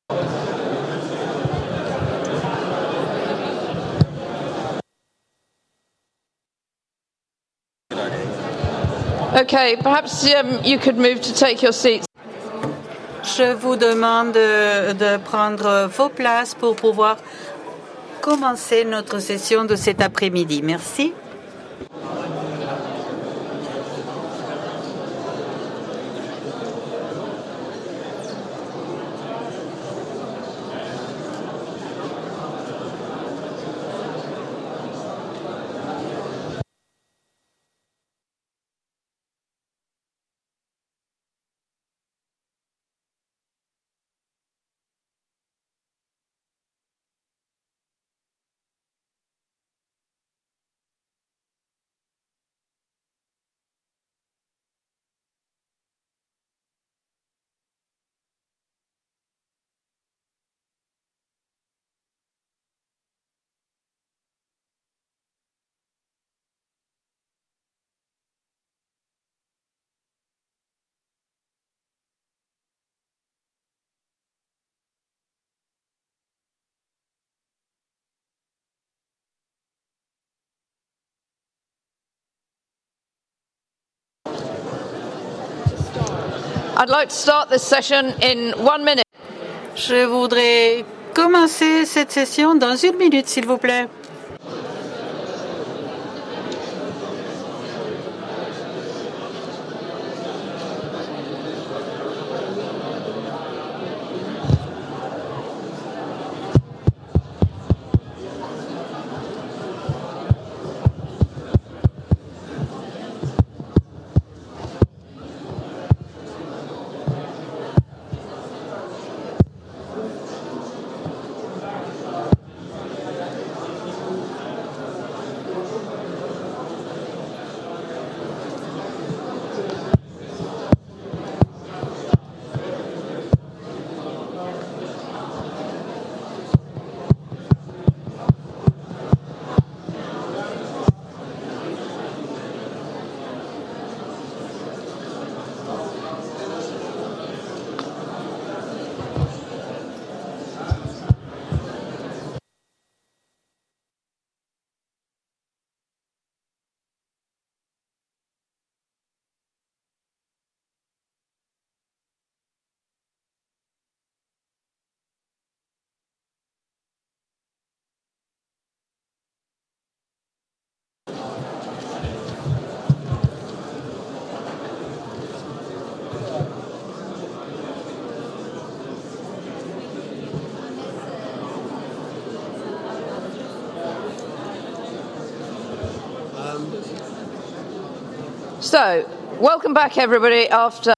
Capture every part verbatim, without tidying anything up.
Okay, perhaps um, you could move to take your seats. Je vous demande de, de prendre vos places pour pouvoir commencer notre session de cet après-midi. Merci. I'd like to start this session in one minute. Je voudrais commencer cette session dans une minute, s'il vous plaît. So, welcome back everybody after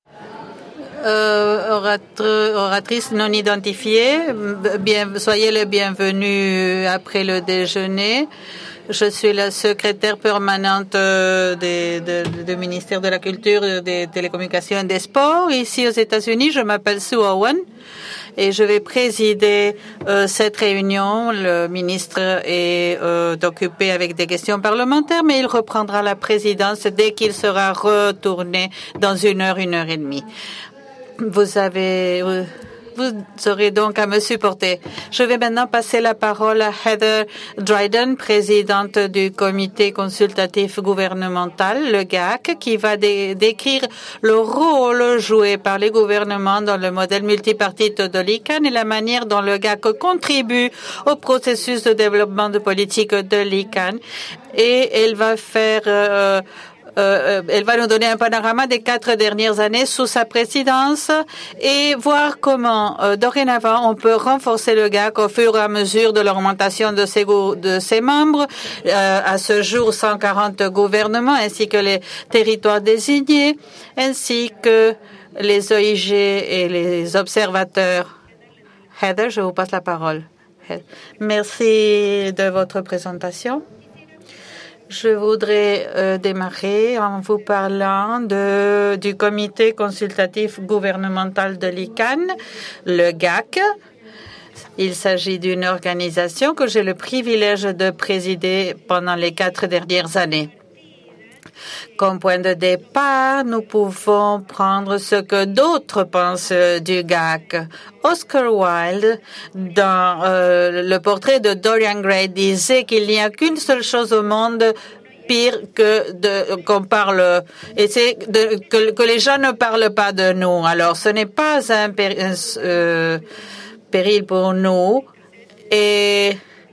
Euh, oratre, oratrice non identifiée, bien, soyez les bienvenus après le déjeuner. Je suis la secrétaire permanente du de, de ministère de la Culture, des Télécommunications et des Sports ici aux États-Unis. Je m'appelle Sue Owen et je vais présider euh, cette réunion. Le ministre est euh, occupé avec des questions parlementaires, mais il reprendra la présidence dès qu'il sera retourné dans une heure, une heure et demie. Vous avez, vous aurez donc à me supporter. Je vais maintenant passer la parole à Heather Dryden, présidente du comité consultatif gouvernemental, le G A C, qui va dé décrire le rôle joué par les gouvernements dans le modèle multipartite de l'I C A N et la manière dont le G A C contribue au processus de développement de politique de l'I C A N. Et elle va faire euh, Euh, elle va nous donner un panorama des quatre dernières années sous sa présidence et voir comment, euh, dorénavant, on peut renforcer le G A C au fur et à mesure de l'augmentation de ses, de ses membres. Euh, à ce jour, cent quarante gouvernements ainsi que les territoires désignés, ainsi que les O I G et les observateurs. Heather, je vous passe la parole. Merci de votre présentation. Je voudrais euh, démarrer en vous parlant de, du comité consultatif gouvernemental de l'I C A N, le G A C. Il s'agit d'une organisation que j'ai le privilège de présider pendant les quatre dernières années. Comme point de départ, nous pouvons prendre ce que d'autres pensent du G A C. Oscar Wilde, dans euh, le portrait de Dorian Gray, disait qu'il n'y a qu'une seule chose au monde pire que de qu'on parle et c'est de, que, que les gens ne parlent pas de nous. Alors, ce n'est pas un, péri, un euh, péril pour nous et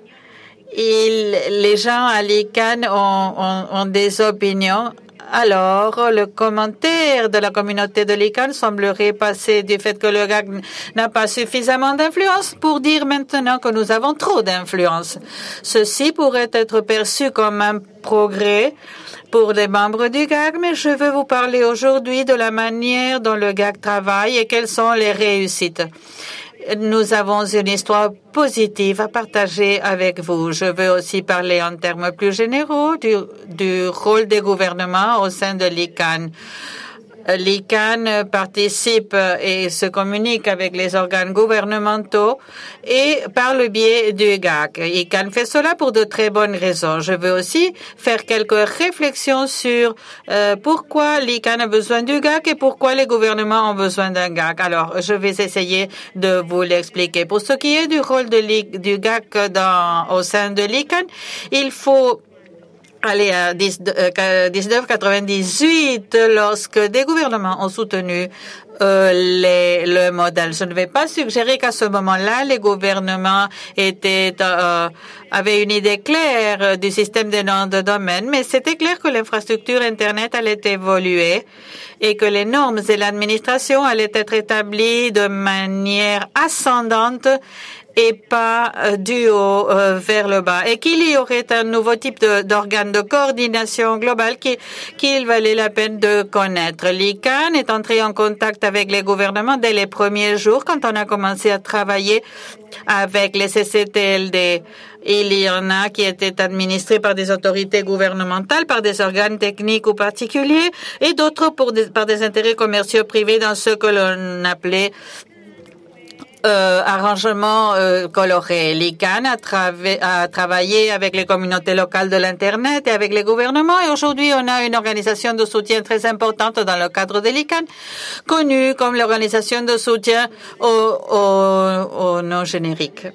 il, les gens à l'I C A N ont, ont, ont des opinions. Alors, le commentaire de la communauté de l'I C A N semblerait passer du fait que le G A C n'a pas suffisamment d'influence pour dire maintenant que nous avons trop d'influence. Ceci pourrait être perçu comme un progrès pour les membres du G A C, mais je veux vous parler aujourd'hui de la manière dont le G A C travaille et quelles sont les réussites. Nous avons une histoire positive à partager avec vous. Je veux aussi parler en termes plus généraux du, du rôle des gouvernements au sein de l'I C A N. L'I C A N participe et se communique avec les organes gouvernementaux et par le biais du G A C. l'I C A N fait cela pour de très bonnes raisons. Je veux aussi faire quelques réflexions sur euh, pourquoi l'I C A N a besoin du G A C et pourquoi les gouvernements ont besoin d'un G A C. Alors, je vais essayer de vous l'expliquer. Pour ce qui est du rôle de du G A C dans, au sein de l'I C A N, il faut aller à dix-neuf quatre-vingt-dix-huit, lorsque des gouvernements ont soutenu euh, les, le modèle. Je ne vais pas suggérer qu'à ce moment-là, les gouvernements étaient euh, avaient une idée claire du système des noms de domaine, mais c'était clair que l'infrastructure Internet allait évoluer et que les normes et l'administration allaient être établies de manière ascendante et pas euh, du haut euh, vers le bas, et qu'il y aurait un nouveau type d'organe de, de coordination globale qui, qu'il valait la peine de connaître. L'I C A N est entré en contact avec les gouvernements dès les premiers jours quand on a commencé à travailler avec les C C T L D. Il y en a qui étaient administrés par des autorités gouvernementales, par des organes techniques ou particuliers, et d'autres pour des, par des intérêts commerciaux privés dans ce que l'on appelait Euh, arrangement euh, coloré. L'I C A N a, a travaillé avec les communautés locales de l'Internet et avec les gouvernements, et aujourd'hui on a une organisation de soutien très importante dans le cadre de l'I C A N, connue comme l'organisation de soutien au, au, au nom générique.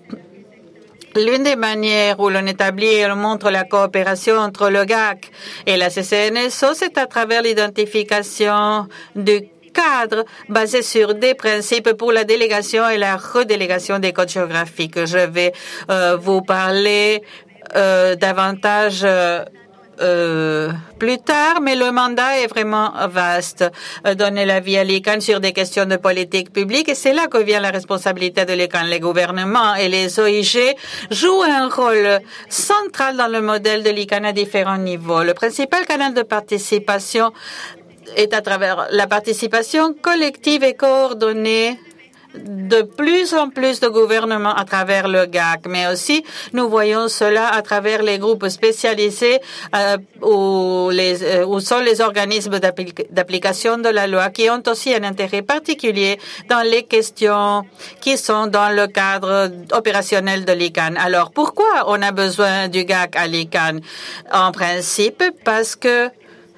L'une des manières où l'on établit et l'on montre la coopération entre le G A C et la C C N S O, c'est à travers l'identification du cadre basé sur des principes pour la délégation et la redélégation des codes géographiques. Je vais euh, vous parler euh, davantage euh, euh, plus tard, mais le mandat est vraiment vaste. Euh, donner l'avis à l'I C A N sur des questions de politique publique, et c'est là que vient la responsabilité de l'I C A N. Les gouvernements et les O I G jouent un rôle central dans le modèle de l'I C A N à différents niveaux. Le principal canal de participation est à travers la participation collective et coordonnée de plus en plus de gouvernements à travers le G A C, mais aussi nous voyons cela à travers les groupes spécialisés euh, où, les, euh, où sont les organismes d'application de la loi qui ont aussi un intérêt particulier dans les questions qui sont dans le cadre opérationnel de l'I C A N. Alors pourquoi on a besoin du G A C à l'I C A N? En principe, parce que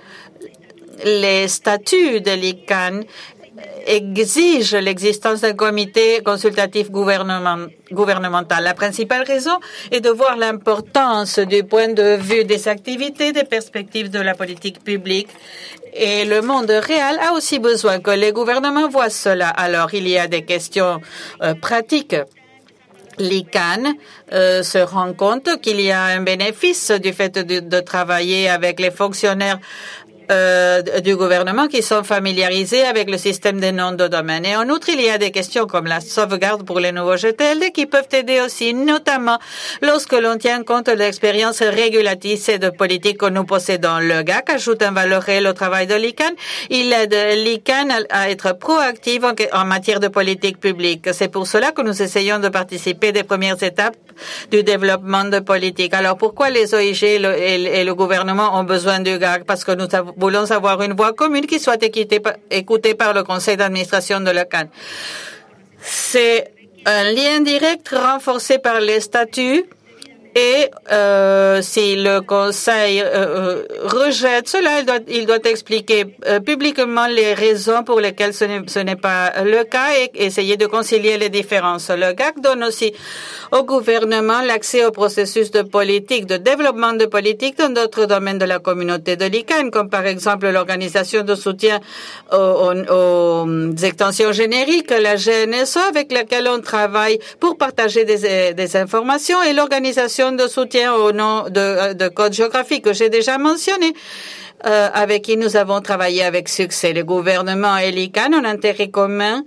les statuts de l'I C A N exigent l'existence d'un comité consultatif gouvernement, gouvernemental. La principale raison est de voir l'importance du point de vue des activités, des perspectives de la politique publique. Et le monde réel a aussi besoin que les gouvernements voient cela. Alors, il y a des questions euh, pratiques. L'I C A N euh, se rend compte qu'il y a un bénéfice du fait de, de travailler avec les fonctionnaires Euh, du gouvernement qui sont familiarisés avec le système des noms de domaine. Et en outre, il y a des questions comme la sauvegarde pour les nouveaux G T L D qui peuvent aider aussi, notamment lorsque l'on tient compte de l'expérience régulatrice et de politique que nous possédons. Le G A C ajoute un valeur réelle au travail de l'I C A N. Il aide l'I C A N à être proactive en, en matière de politique publique. C'est pour cela que nous essayons de participer des premières étapes du développement de politique. Alors pourquoi les O I G et le, et, et le gouvernement ont besoin du G A C? Parce que nous voulons avoir une voix commune qui soit écoutée par le conseil d'administration de l'I C A N. C'est un lien direct renforcé par les statuts Et euh, si le Conseil euh, rejette cela, il doit, il doit expliquer euh, publiquement les raisons pour lesquelles ce n'est, ce n'est pas le cas et essayer de concilier les différences. Le G A C donne aussi au gouvernement l'accès au processus de politique, de développement de politique dans d'autres domaines de la communauté de l'I C A N, comme par exemple l'organisation de soutien aux, aux, aux extensions génériques, la G N S O, avec laquelle on travaille pour partager des, des informations, et l'organisation de soutien au nom de, de code géographique que j'ai déjà mentionné, euh, avec qui nous avons travaillé avec succès. Le gouvernement et l'I C A N ont intérêt commun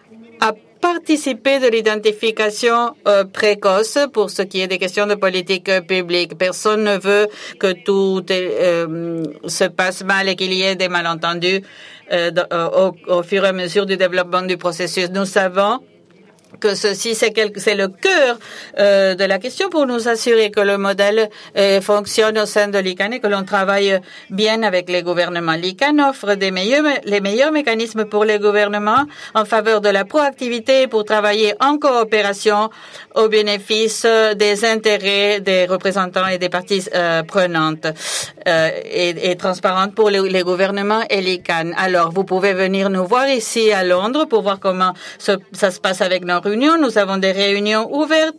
à participer de l'identification euh, précoce pour ce qui est des questions de politique publique. Personne ne veut que tout euh, se passe mal et qu'il y ait des malentendus euh, au, au fur et à mesure du développement du processus. Nous savons que ceci, c'est, quelque, c'est le cœur euh, de la question pour nous assurer que le modèle euh, fonctionne au sein de l'I C A N et que l'on travaille bien avec les gouvernements. L'I C A N offre des meilleurs, les meilleurs mécanismes pour les gouvernements en faveur de la proactivité et pour travailler en coopération au bénéfice des intérêts des représentants et des parties euh, prenantes euh, et, et transparentes pour les, les gouvernements et l'I C A N. Alors, vous pouvez venir nous voir ici à Londres pour voir comment ce, ça se passe avec nos réunions. Nous avons des réunions ouvertes,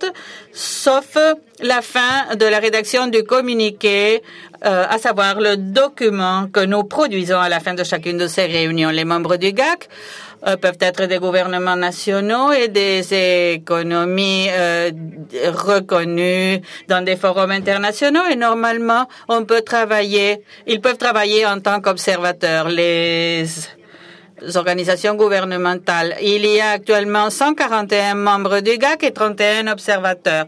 sauf la fin de la rédaction du communiqué, euh, à savoir le document que nous produisons à la fin de chacune de ces réunions. Les membres du G A C euh, peuvent être des gouvernements nationaux et des économies euh, reconnues dans des forums internationaux, et normalement, on peut travailler, ils peuvent travailler en tant qu'observateurs. Les organisations gouvernementales. Il y a actuellement cent quarante et un membres du G A C et trente et un observateurs.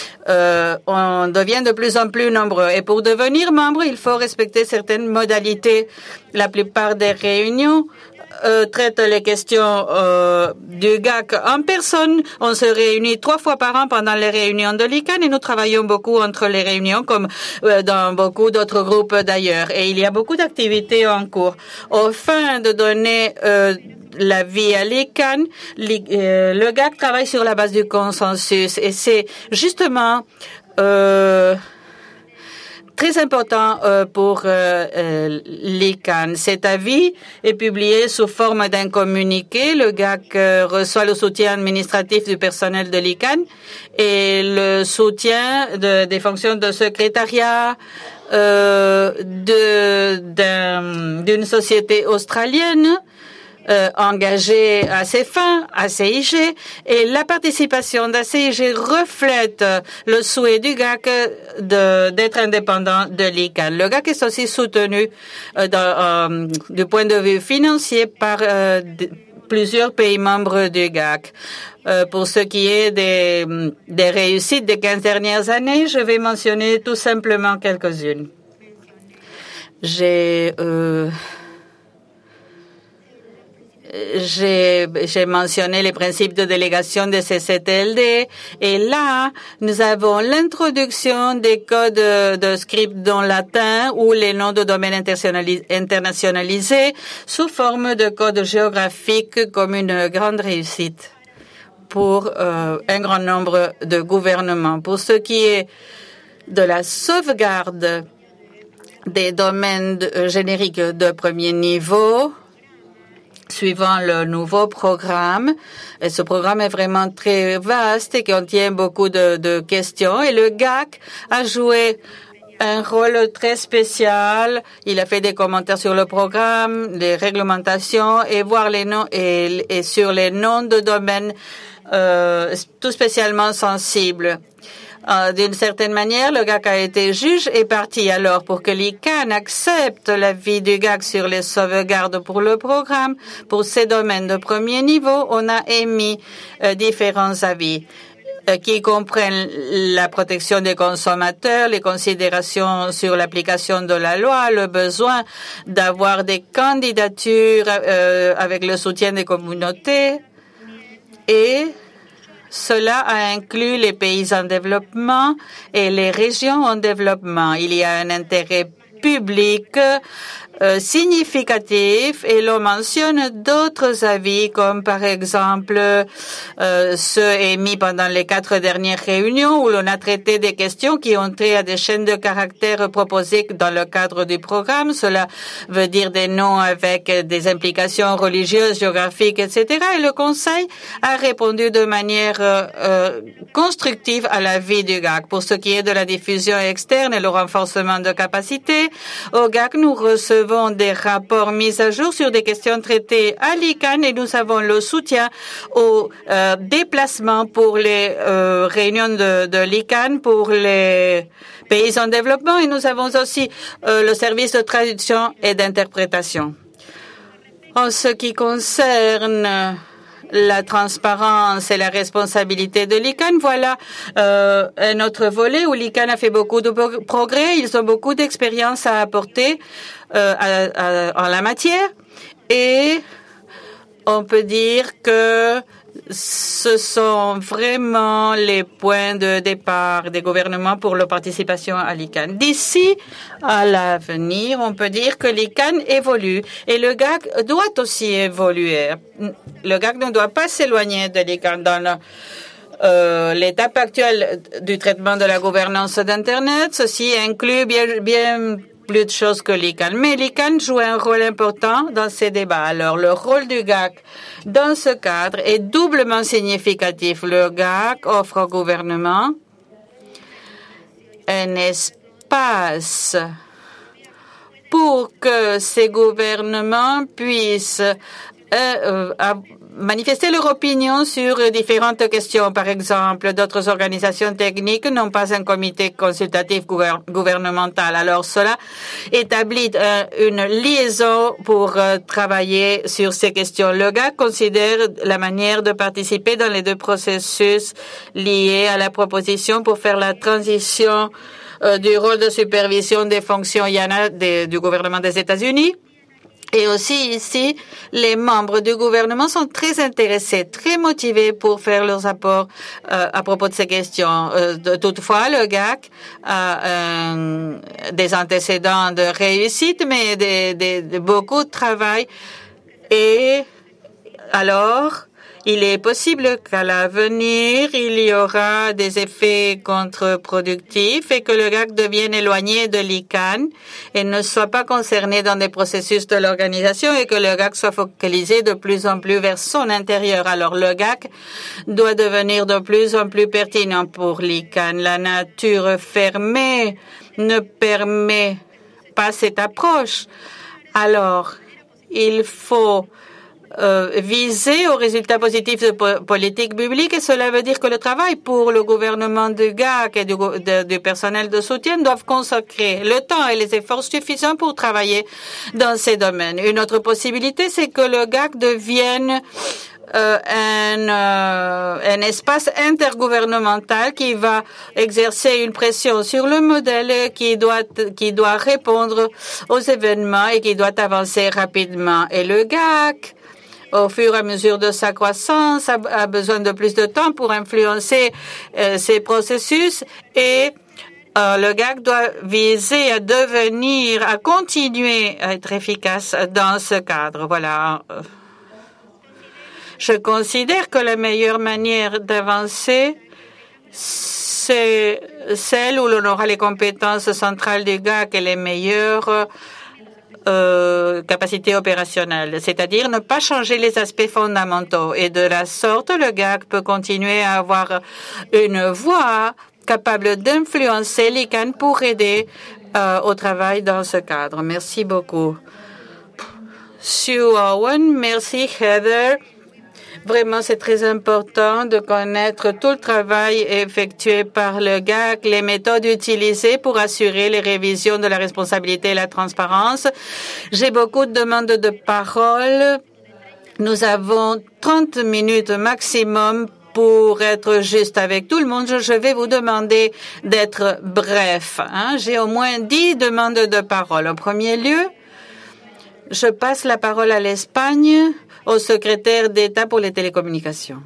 Euh, on devient de plus en plus nombreux. Et pour devenir membre, il faut respecter certaines modalités. La plupart des réunions euh, traitent les questions euh, du G A C en personne. On se réunit trois fois par an pendant les réunions de l'I C A N et nous travaillons beaucoup entre les réunions, comme euh, dans beaucoup d'autres groupes d'ailleurs. Et il y a beaucoup d'activités en cours. Au fin de donner euh, la vie à l'I C A N, euh, le G A C travaille sur la base du consensus, et c'est justement euh, très important euh, pour euh, euh, l'I C A N. Cet avis est publié sous forme d'un communiqué. Le G A C euh, reçoit le soutien administratif du personnel de l'I C A N et le soutien de, des fonctions de secrétariat euh, de, d'un, d'une société australienne Euh, engagé à ces fins, A C I G, et la participation d'A C I G reflète le souhait du G A C de, d'être indépendant de l'I C A N. Le G A C est aussi soutenu euh, dans, euh, du point de vue financier par euh, d- plusieurs pays membres du G A C. Euh, pour ce qui est des, des réussites des quinze dernières années, je vais mentionner tout simplement quelques-unes. J'ai... Euh, J'ai, j'ai mentionné les principes de délégation de C C T L D, et là, nous avons l'introduction des codes de script dans latin ou les noms de domaines internationalisés sous forme de codes géographiques comme une grande réussite pour euh, un grand nombre de gouvernements. Pour ce qui est de la sauvegarde des domaines de, génériques de premier niveau, suivant le nouveau programme. Et ce programme est vraiment très vaste et contient beaucoup de, de questions. Et le G A C a joué un rôle très spécial. Il a fait des commentaires sur le programme, les réglementations et voir les noms et, et sur les noms de domaines euh, tout spécialement sensibles. Euh, d'une certaine manière, le G A C a été juge et partie. Alors, pour que l'I C A N accepte l'avis du G A C sur les sauvegardes pour le programme, pour ces domaines de premier niveau, on a émis euh, différents avis euh, qui comprennent la protection des consommateurs, les considérations sur l'application de la loi, le besoin d'avoir des candidatures euh, avec le soutien des communautés, et cela a inclus les pays en développement et les régions en développement. Il y a un intérêt public euh, significatif, et l'on mentionne d'autres avis comme par exemple euh, ceux émis pendant les quatre dernières réunions où l'on a traité des questions qui ont trait à des chaînes de caractères proposées dans le cadre du programme. Cela veut dire des noms avec des implications religieuses, géographiques, et cetera. Et le Conseil a répondu de manière euh, constructive à l'avis du G A C. Pour ce qui est de la diffusion externe et le renforcement de capacité, au G A C, nous recevons des rapports mis à jour sur des questions traitées à l'I C A N et nous avons le soutien au euh, déplacement pour les euh, réunions de, de l'I C A N pour les pays en développement, et nous avons aussi euh, le service de traduction et d'interprétation. En ce qui concerne la transparence et la responsabilité de l'I C A N, voilà euh, un autre volet où l'I C A N a fait beaucoup de progrès. Ils ont beaucoup d'expérience à apporter euh, à, à, en la matière, et on peut dire que ce sont vraiment les points de départ des gouvernements pour la participation à l'I C A N. D'ici à l'avenir, on peut dire que l'I C A N évolue et le G A C doit aussi évoluer. Le G A C ne doit pas s'éloigner de l'I C A N dans le Euh, l'étape actuelle du traitement de la gouvernance d'Internet. Ceci inclut bien, bien plus de choses que l'I C A N. Mais l'I C A N joue un rôle important dans ces débats. Alors, le rôle du G A C dans ce cadre est doublement significatif. Le G A C offre au gouvernement un espace pour que ces gouvernements puissent euh, euh, manifester leur opinion sur différentes questions. Par exemple, d'autres organisations techniques n'ont pas un comité consultatif gouver gouvernemental. Alors, cela établit euh, une liaison pour euh, travailler sur ces questions. Le G A C considère la manière de participer dans les deux processus liés à la proposition pour faire la transition euh, du rôle de supervision des fonctions I A N A de, du gouvernement des États-Unis. Et aussi ici, les membres du gouvernement sont très intéressés, très motivés pour faire leurs apports euh, à propos de ces questions. Euh, de, toutefois, le G A C a euh, des antécédents de réussite, mais de, de, de beaucoup de travail. Et alors, il est possible qu'à l'avenir, il y aura des effets contre-productifs et que le G A C devienne éloigné de l'I C A N et ne soit pas concerné dans des processus de l'organisation et que le G A C soit focalisé de plus en plus vers son intérieur. Alors, le G A C doit devenir de plus en plus pertinent pour l'I C A N. La nature fermée ne permet pas cette approche. Alors, il faut Euh, viser aux résultats positifs de po politique publique, et cela veut dire que le travail pour le gouvernement du G A C et du, de, du personnel de soutien doivent consacrer le temps et les efforts suffisants pour travailler dans ces domaines. Une autre possibilité, c'est que le G A C devienne Euh, un, euh, un espace intergouvernemental qui va exercer une pression sur le modèle qui doit, qui doit répondre aux événements et qui doit avancer rapidement. Et le G A C, au fur et à mesure de sa croissance, a, a besoin de plus de temps pour influencer euh, ces processus, et euh, le G A C doit viser à devenir, à continuer à être efficace dans ce cadre. Voilà. Je considère que la meilleure manière d'avancer, c'est celle où l'on aura les compétences centrales du G A C et les meilleures euh, capacités opérationnelles, c'est-à-dire ne pas changer les aspects fondamentaux. Et de la sorte, le G A C peut continuer à avoir une voix capable d'influencer l'I C A N pour aider euh, au travail dans ce cadre. Merci beaucoup. Sue Owen, merci Heather. Vraiment, c'est très important de connaître tout le travail effectué par le G A C, les méthodes utilisées pour assurer les révisions de la responsabilité et la transparence. J'ai beaucoup de demandes de parole. Nous avons trente minutes maximum pour être juste avec tout le monde. Je vais vous demander d'être bref. Hein? J'ai au moins dix demandes de parole. En premier lieu, je passe la parole à l'Espagne, au secrétaire d'État pour les télécommunications.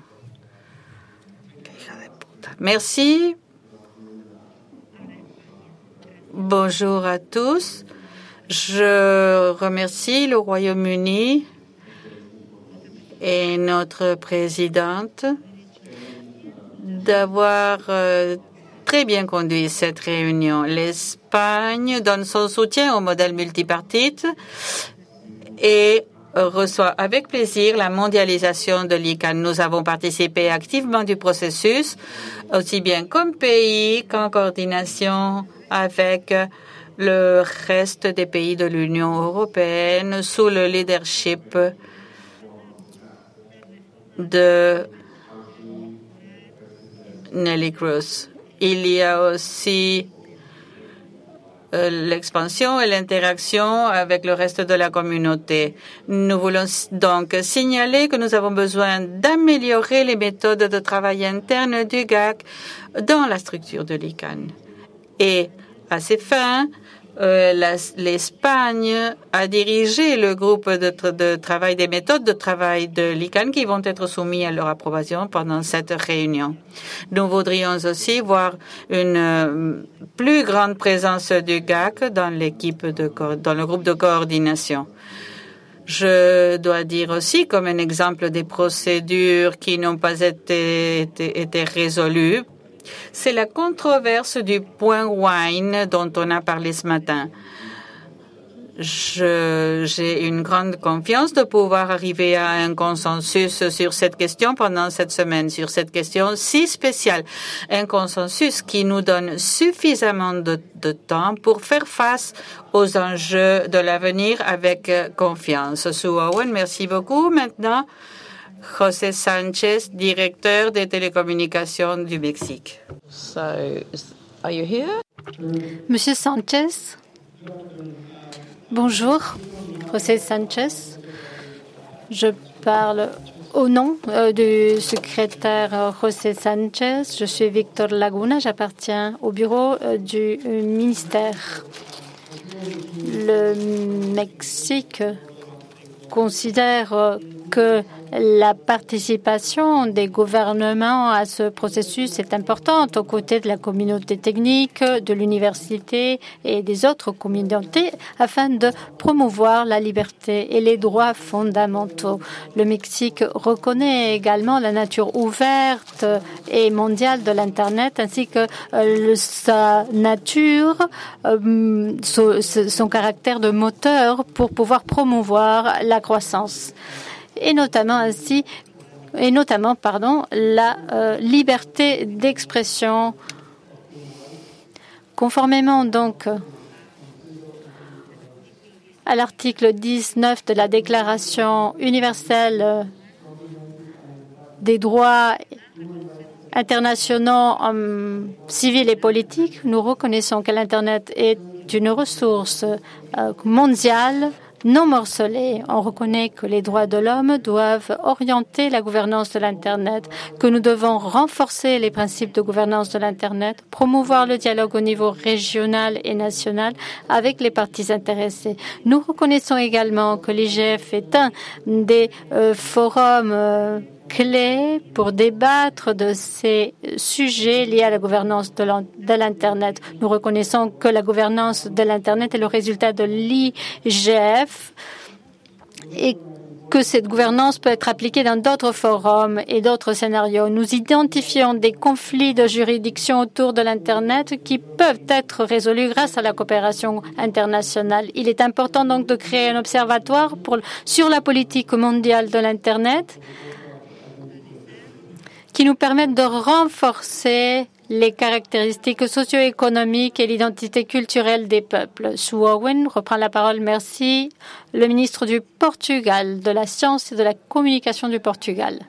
Merci. Bonjour à tous. Je remercie le Royaume-Uni et notre présidente d'avoir euh, très bien conduit cette réunion. L'Espagne donne son soutien au modèle multipartite et reçoit avec plaisir la mondialisation de l'I C A N. Nous avons participé activement du processus, aussi bien comme pays qu'en coordination avec le reste des pays de l'Union européenne sous le leadership de Nelly Cruz. Il y a aussi euh, l'expansion et l'interaction avec le reste de la communauté. Nous voulons donc signaler que nous avons besoin d'améliorer les méthodes de travail interne du G A C dans la structure de l'I C A N. Et à ces fins, euh, l'Espagne a dirigé le groupe de, tra de travail des méthodes de travail de l'I C A N qui vont être soumis à leur approbation pendant cette réunion. Nous voudrions aussi voir une euh, plus grande présence du G A C dans l'équipe de dans le groupe de coordination. Je dois dire aussi, comme un exemple des procédures qui n'ont pas été, été, été résolues, c'est la controverse du point wine dont on a parlé ce matin. J'ai une grande confiance de pouvoir arriver à un consensus sur cette question pendant cette semaine, sur cette question si spéciale. Un consensus qui nous donne suffisamment de, de temps pour faire face aux enjeux de l'avenir avec confiance. Sue Owen, merci beaucoup. Maintenant, José Sanchez, directeur des télécommunications du Mexique. So, are you here? Monsieur Sanchez, bonjour. José Sanchez, je parle au nom euh, du secrétaire José Sanchez. Je suis Victor Laguna, j'appartiens au bureau euh, du euh, ministère. Le Mexique considère euh, que la participation des gouvernements à ce processus est importante aux côtés de la communauté technique, de l'université et des autres communautés afin de promouvoir la liberté et les droits fondamentaux. Le Mexique reconnaît également la nature ouverte et mondiale de l'Internet ainsi que euh, sa nature, euh, son, son caractère de moteur pour pouvoir promouvoir la croissance. Et notamment ainsi, et notamment, pardon, la euh, liberté d'expression. Conformément donc à l'article dix-neuf de la Déclaration universelle des droits internationaux euh, civils et politiques, nous reconnaissons que l'Internet est une ressource euh, mondiale non morcelés. On reconnaît que les droits de l'homme doivent orienter la gouvernance de l'Internet, que nous devons renforcer les principes de gouvernance de l'Internet, promouvoir le dialogue au niveau régional et national avec les parties intéressées. Nous reconnaissons également que l'I G F est un des euh, forums euh, clés pour débattre de ces sujets liés à la gouvernance de l'Internet. Nous reconnaissons que la gouvernance de l'Internet est le résultat de l'I G F et que cette gouvernance peut être appliquée dans d'autres forums et d'autres scénarios. Nous identifions des conflits de juridiction autour de l'Internet qui peuvent être résolus grâce à la coopération internationale. Il est important donc de créer un observatoire pour, sur la politique mondiale de l'Internet qui nous permettent de renforcer les caractéristiques socio-économiques et l'identité culturelle des peuples. Sue Owen reprend la parole. Merci. Le ministre du Portugal, de la Science et de la Communication du Portugal.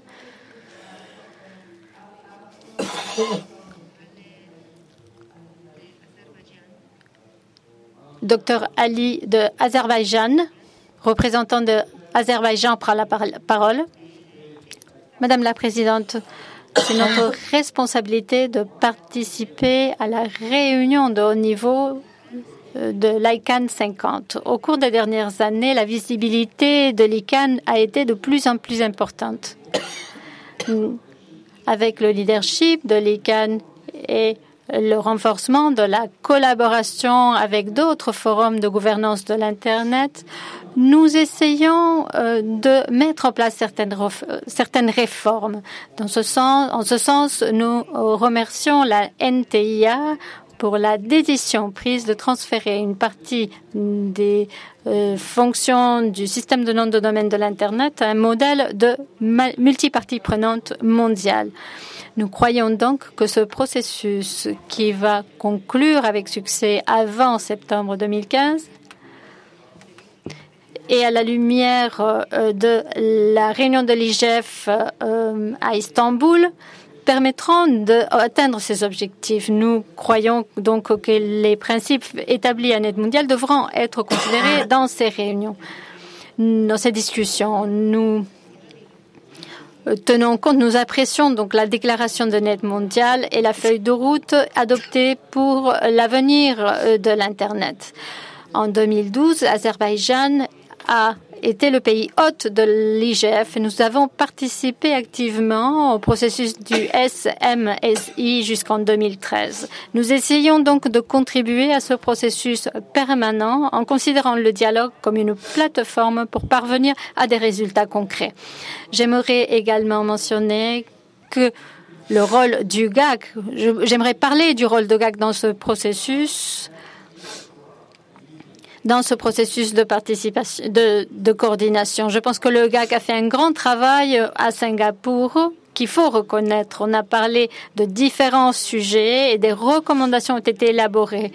Docteur Ali de Azerbaïdjan, représentant de Azerbaïdjan, prend la parole. Madame la Présidente, c'est notre responsabilité de participer à la réunion de haut niveau de l'I C A N cinquante. Au cours des dernières années, la visibilité de l'I C A N a été de plus en plus importante. Avec le leadership de l'I C A N et le renforcement de la collaboration avec d'autres forums de gouvernance de l'Internet, nous essayons euh, de mettre en place certaines, certaines réformes. Dans ce sens, en ce sens, nous remercions la N T I A pour la décision prise de transférer une partie des euh, fonctions du système de nom de domaine de l'Internet à un modèle de multipartie prenante mondiale. Nous croyons donc que ce processus, qui va conclure avec succès avant septembre deux mille quinze, et à la lumière euh, de la réunion de l'I G F euh, à Istanbul, permettront d'atteindre ces objectifs. Nous croyons donc que les principes établis à Net mondial devront être considérés dans ces réunions, dans ces discussions. Nous tenons compte, nous apprécions donc la déclaration de Net mondial et la feuille de route adoptée pour l'avenir de l'Internet. En deux mille douze, Azerbaïdjan a été le pays hôte de l'I G F et nous avons participé activement au processus du S M S I jusqu'en deux mille treize. Nous essayons donc de contribuer à ce processus permanent en considérant le dialogue comme une plateforme pour parvenir à des résultats concrets. J'aimerais également mentionner que le rôle du G A C, j'aimerais parler du rôle de G A C dans ce processus, dans ce processus de participation, de, de coordination. Je pense que le G A C a fait un grand travail à Singapour qu'il faut reconnaître. On a parlé de différents sujets et des recommandations ont été élaborées.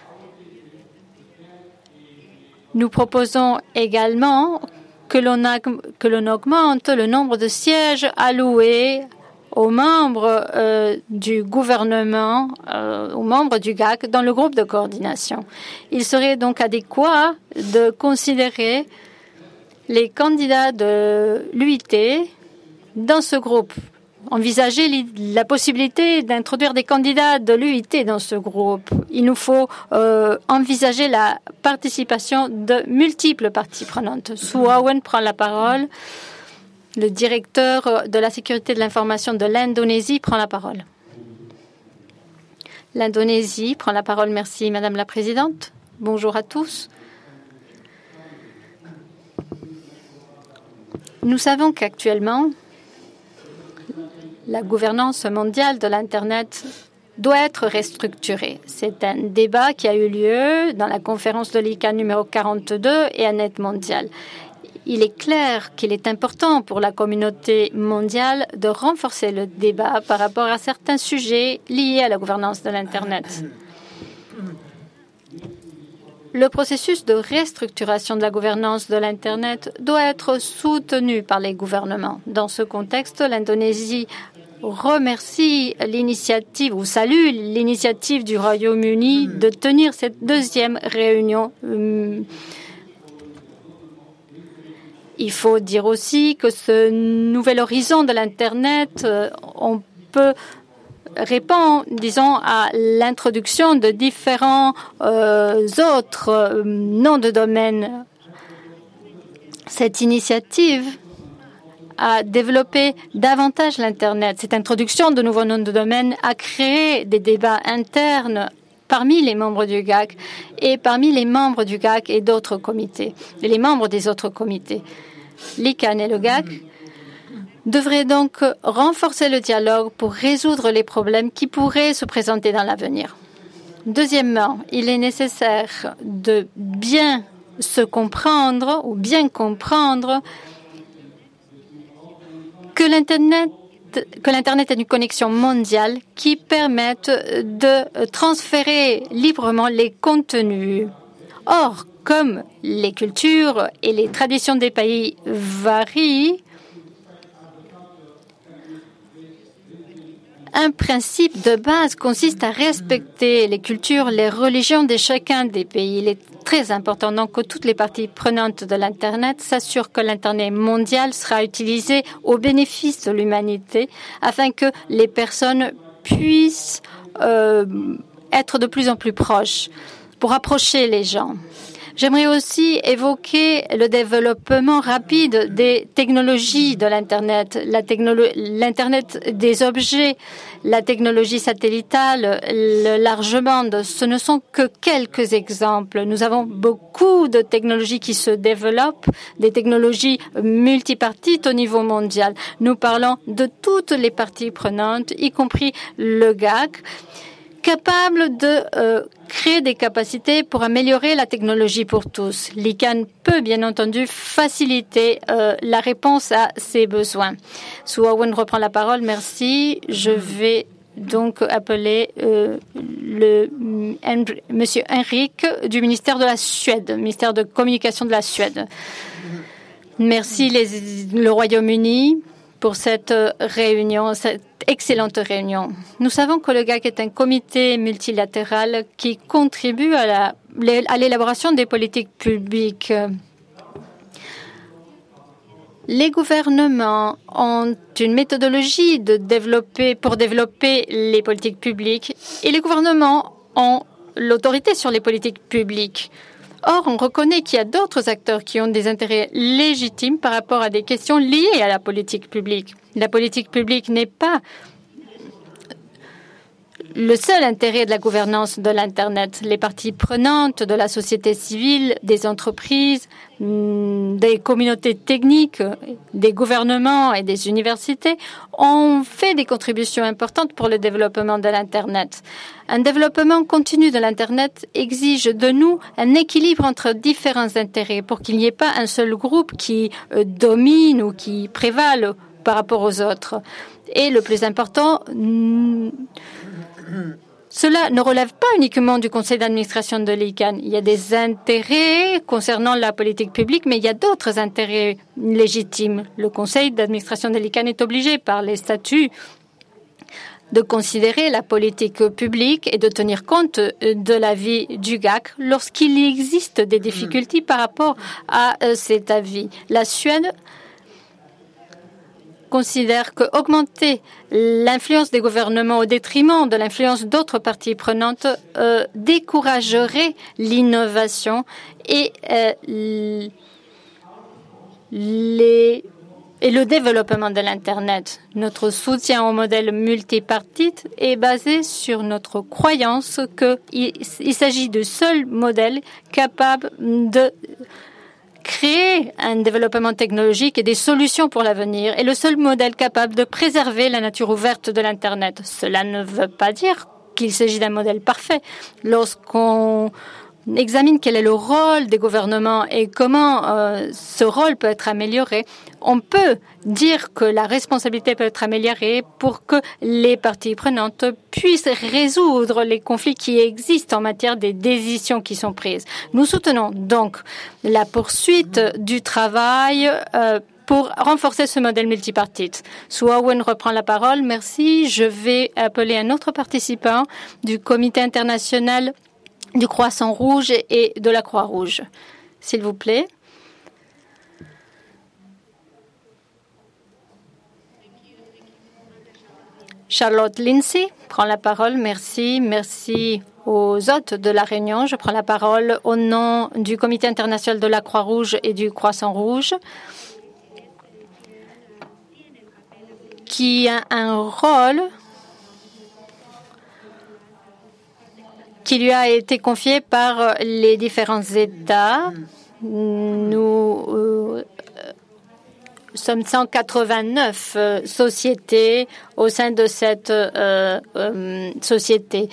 Nous proposons également que l'on, a, que l'on augmente le nombre de sièges alloués aux membres euh, du gouvernement, euh, aux membres du G A C dans le groupe de coordination. Il serait donc adéquat de considérer les candidats de l'U I T dans ce groupe. Envisager la possibilité d'introduire des candidats de l'U I T dans ce groupe. Il nous faut euh, envisager la participation de multiples parties prenantes. Sue Owen prend la parole. Le directeur de la sécurité de l'information de l'Indonésie prend la parole. L'Indonésie prend la parole. Merci, Madame la Présidente. Bonjour à tous. Nous savons qu'actuellement, la gouvernance mondiale de l'Internet doit être restructurée. C'est un débat qui a eu lieu dans la conférence de l'I C A numéro quarante-deux et à Net mondial. Il est clair qu'il est important pour la communauté mondiale de renforcer le débat par rapport à certains sujets liés à la gouvernance de l'Internet. Le processus de restructuration de la gouvernance de l'Internet doit être soutenu par les gouvernements. Dans ce contexte, l'Indonésie remercie l'initiative ou salue l'initiative du Royaume-Uni de tenir cette deuxième réunion. Il faut dire aussi que ce nouvel horizon de l'Internet, on peut répond, disons, à l'introduction de différents euh, autres euh, noms de domaine. Cette initiative a développé davantage l'Internet. Cette introduction de nouveaux noms de domaine a créé des débats internes parmi les membres du G A C et parmi les membres du G A C et d'autres comités, et les membres des autres comités. L'I C A N et le G A C devrait donc renforcer le dialogue pour résoudre les problèmes qui pourraient se présenter dans l'avenir. Deuxièmement, il est nécessaire de bien se comprendre ou bien comprendre que l'Internet, que l'Internet est une connexion mondiale qui permette de transférer librement les contenus. Or, comme les cultures et les traditions des pays varient, un principe de base consiste à respecter les cultures, les religions de chacun des pays. Il est très important donc que toutes les parties prenantes de l'Internet s'assurent que l'Internet mondial sera utilisé au bénéfice de l'humanité afin que les personnes puissent euh, être de plus en plus proches, pour approcher les gens. J'aimerais aussi évoquer le développement rapide des technologies de l'Internet, la technolo- l'Internet des objets, la technologie satellitale, le large bande. Ce ne sont que quelques exemples. Nous avons beaucoup de technologies qui se développent, des technologies multipartites au niveau mondial. Nous parlons de toutes les parties prenantes, y compris le G A C, capable de euh, créer des capacités pour améliorer la technologie pour tous. L'I C A N peut bien entendu faciliter euh, la réponse à ces besoins. Sue Owen reprend la parole. Merci. Je vais donc appeler euh, le Henry, Monsieur Henrik du ministère de la Suède, ministère de communication de la Suède. Merci les, le Royaume-Uni pour cette réunion, cette excellente réunion. Nous savons que le G A C est un comité multilatéral qui contribue à la, à l'élaboration des politiques publiques. Les gouvernements ont une méthodologie de développer, pour développer les politiques publiques et les gouvernements ont l'autorité sur les politiques publiques. Or, on reconnaît qu'il y a d'autres acteurs qui ont des intérêts légitimes par rapport à des questions liées à la politique publique. La politique publique n'est pas le seul intérêt de la gouvernance de l'Internet. Les parties prenantes de la société civile, des entreprises, des communautés techniques, des gouvernements et des universités ont fait des contributions importantes pour le développement de l'Internet. Un développement continu de l'Internet exige de nous un équilibre entre différents intérêts pour qu'il n'y ait pas un seul groupe qui domine ou qui prévale par rapport aux autres. Et le plus important, cela ne relève pas uniquement du conseil d'administration de l'I C A N. Il y a des intérêts concernant la politique publique, mais il y a d'autres intérêts légitimes. Le conseil d'administration de l'I C A N est obligé par les statuts de considérer la politique publique et de tenir compte de l'avis du G A C lorsqu'il existe des difficultés par rapport à cet avis. La Suède considère qu'augmenter l'influence des gouvernements au détriment de l'influence d'autres parties prenantes euh, découragerait l'innovation et, euh, les, et le développement de l'Internet. Notre soutien au modèle multipartite est basé sur notre croyance qu'il il s'agit du seul modèle capable de créer un développement technologique et des solutions pour l'avenir est le seul modèle capable de préserver la nature ouverte de l'Internet. Cela ne veut pas dire qu'il s'agit d'un modèle parfait. Lorsqu'on examine quel est le rôle des gouvernements et comment euh, ce rôle peut être amélioré, on peut dire que la responsabilité peut être améliorée pour que les parties prenantes puissent résoudre les conflits qui existent en matière des décisions qui sont prises. Nous soutenons donc la poursuite du travail euh, pour renforcer ce modèle multipartite. Sue Owen reprend la parole. Merci. Je vais appeler un autre participant du Comité international du Croissant Rouge et de la Croix-Rouge. S'il vous plaît. Charlotte Lindsay prend la parole. Merci. Merci aux hôtes de la réunion. Je prends la parole au nom du Comité international de la Croix-Rouge et du Croissant Rouge, qui a un rôle qui lui a été confié par les différents États. Nous euh, sommes cent quatre-vingt-neuf euh, sociétés au sein de cette euh, euh, société.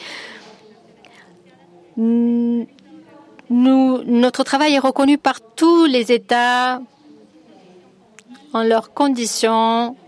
Nous, notre travail est reconnu par tous les États en leurs conditions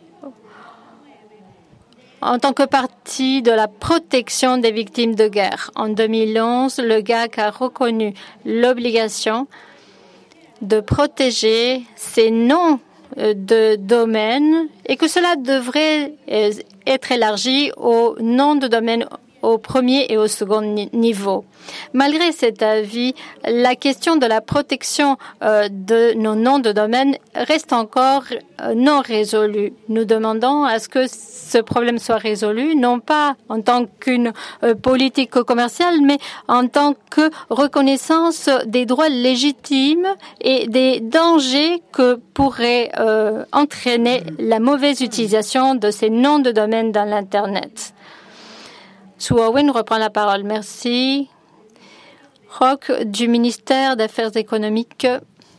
en tant que partie de la protection des victimes de guerre. En deux mille onze, le G A C a reconnu l'obligation de protéger ces noms de domaine et que cela devrait être élargi aux noms de domaine au premier et au second ni- niveau. Malgré cet avis, la question de la protection euh, de nos noms de domaine reste encore euh, non résolue. Nous demandons à ce que ce problème soit résolu, non pas en tant qu'une euh, politique commerciale, mais en tant que reconnaissance des droits légitimes et des dangers que pourrait euh, entraîner la mauvaise utilisation de ces noms de domaine dans l'Internet. Sue Owen reprend la parole. Merci. Rock du ministère d'Affaires économiques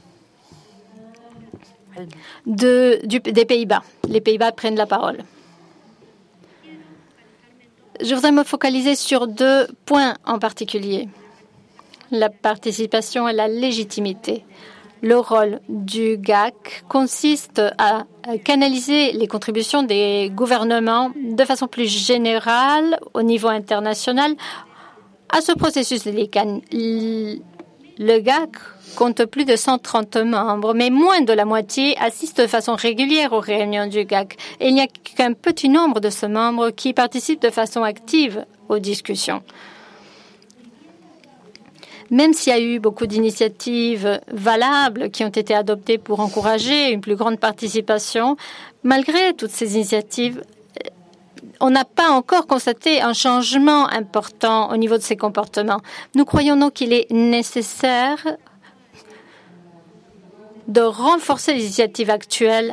de, du, des Pays-Bas. Les Pays-Bas prennent la parole. Je voudrais me focaliser sur deux points en particulier. La participation et la légitimité. Le rôle du G A C consiste à canaliser les contributions des gouvernements de façon plus générale au niveau international à ce processus de l'I C A N. Le G A C compte plus de cent trente membres, mais moins de la moitié assistent de façon régulière aux réunions du G A C. Et il n'y a qu'un petit nombre de ces membres qui participent de façon active aux discussions. Même s'il y a eu beaucoup d'initiatives valables qui ont été adoptées pour encourager une plus grande participation, malgré toutes ces initiatives, on n'a pas encore constaté un changement important au niveau de ces comportements. Nous croyons donc qu'il est nécessaire de renforcer les initiatives actuelles.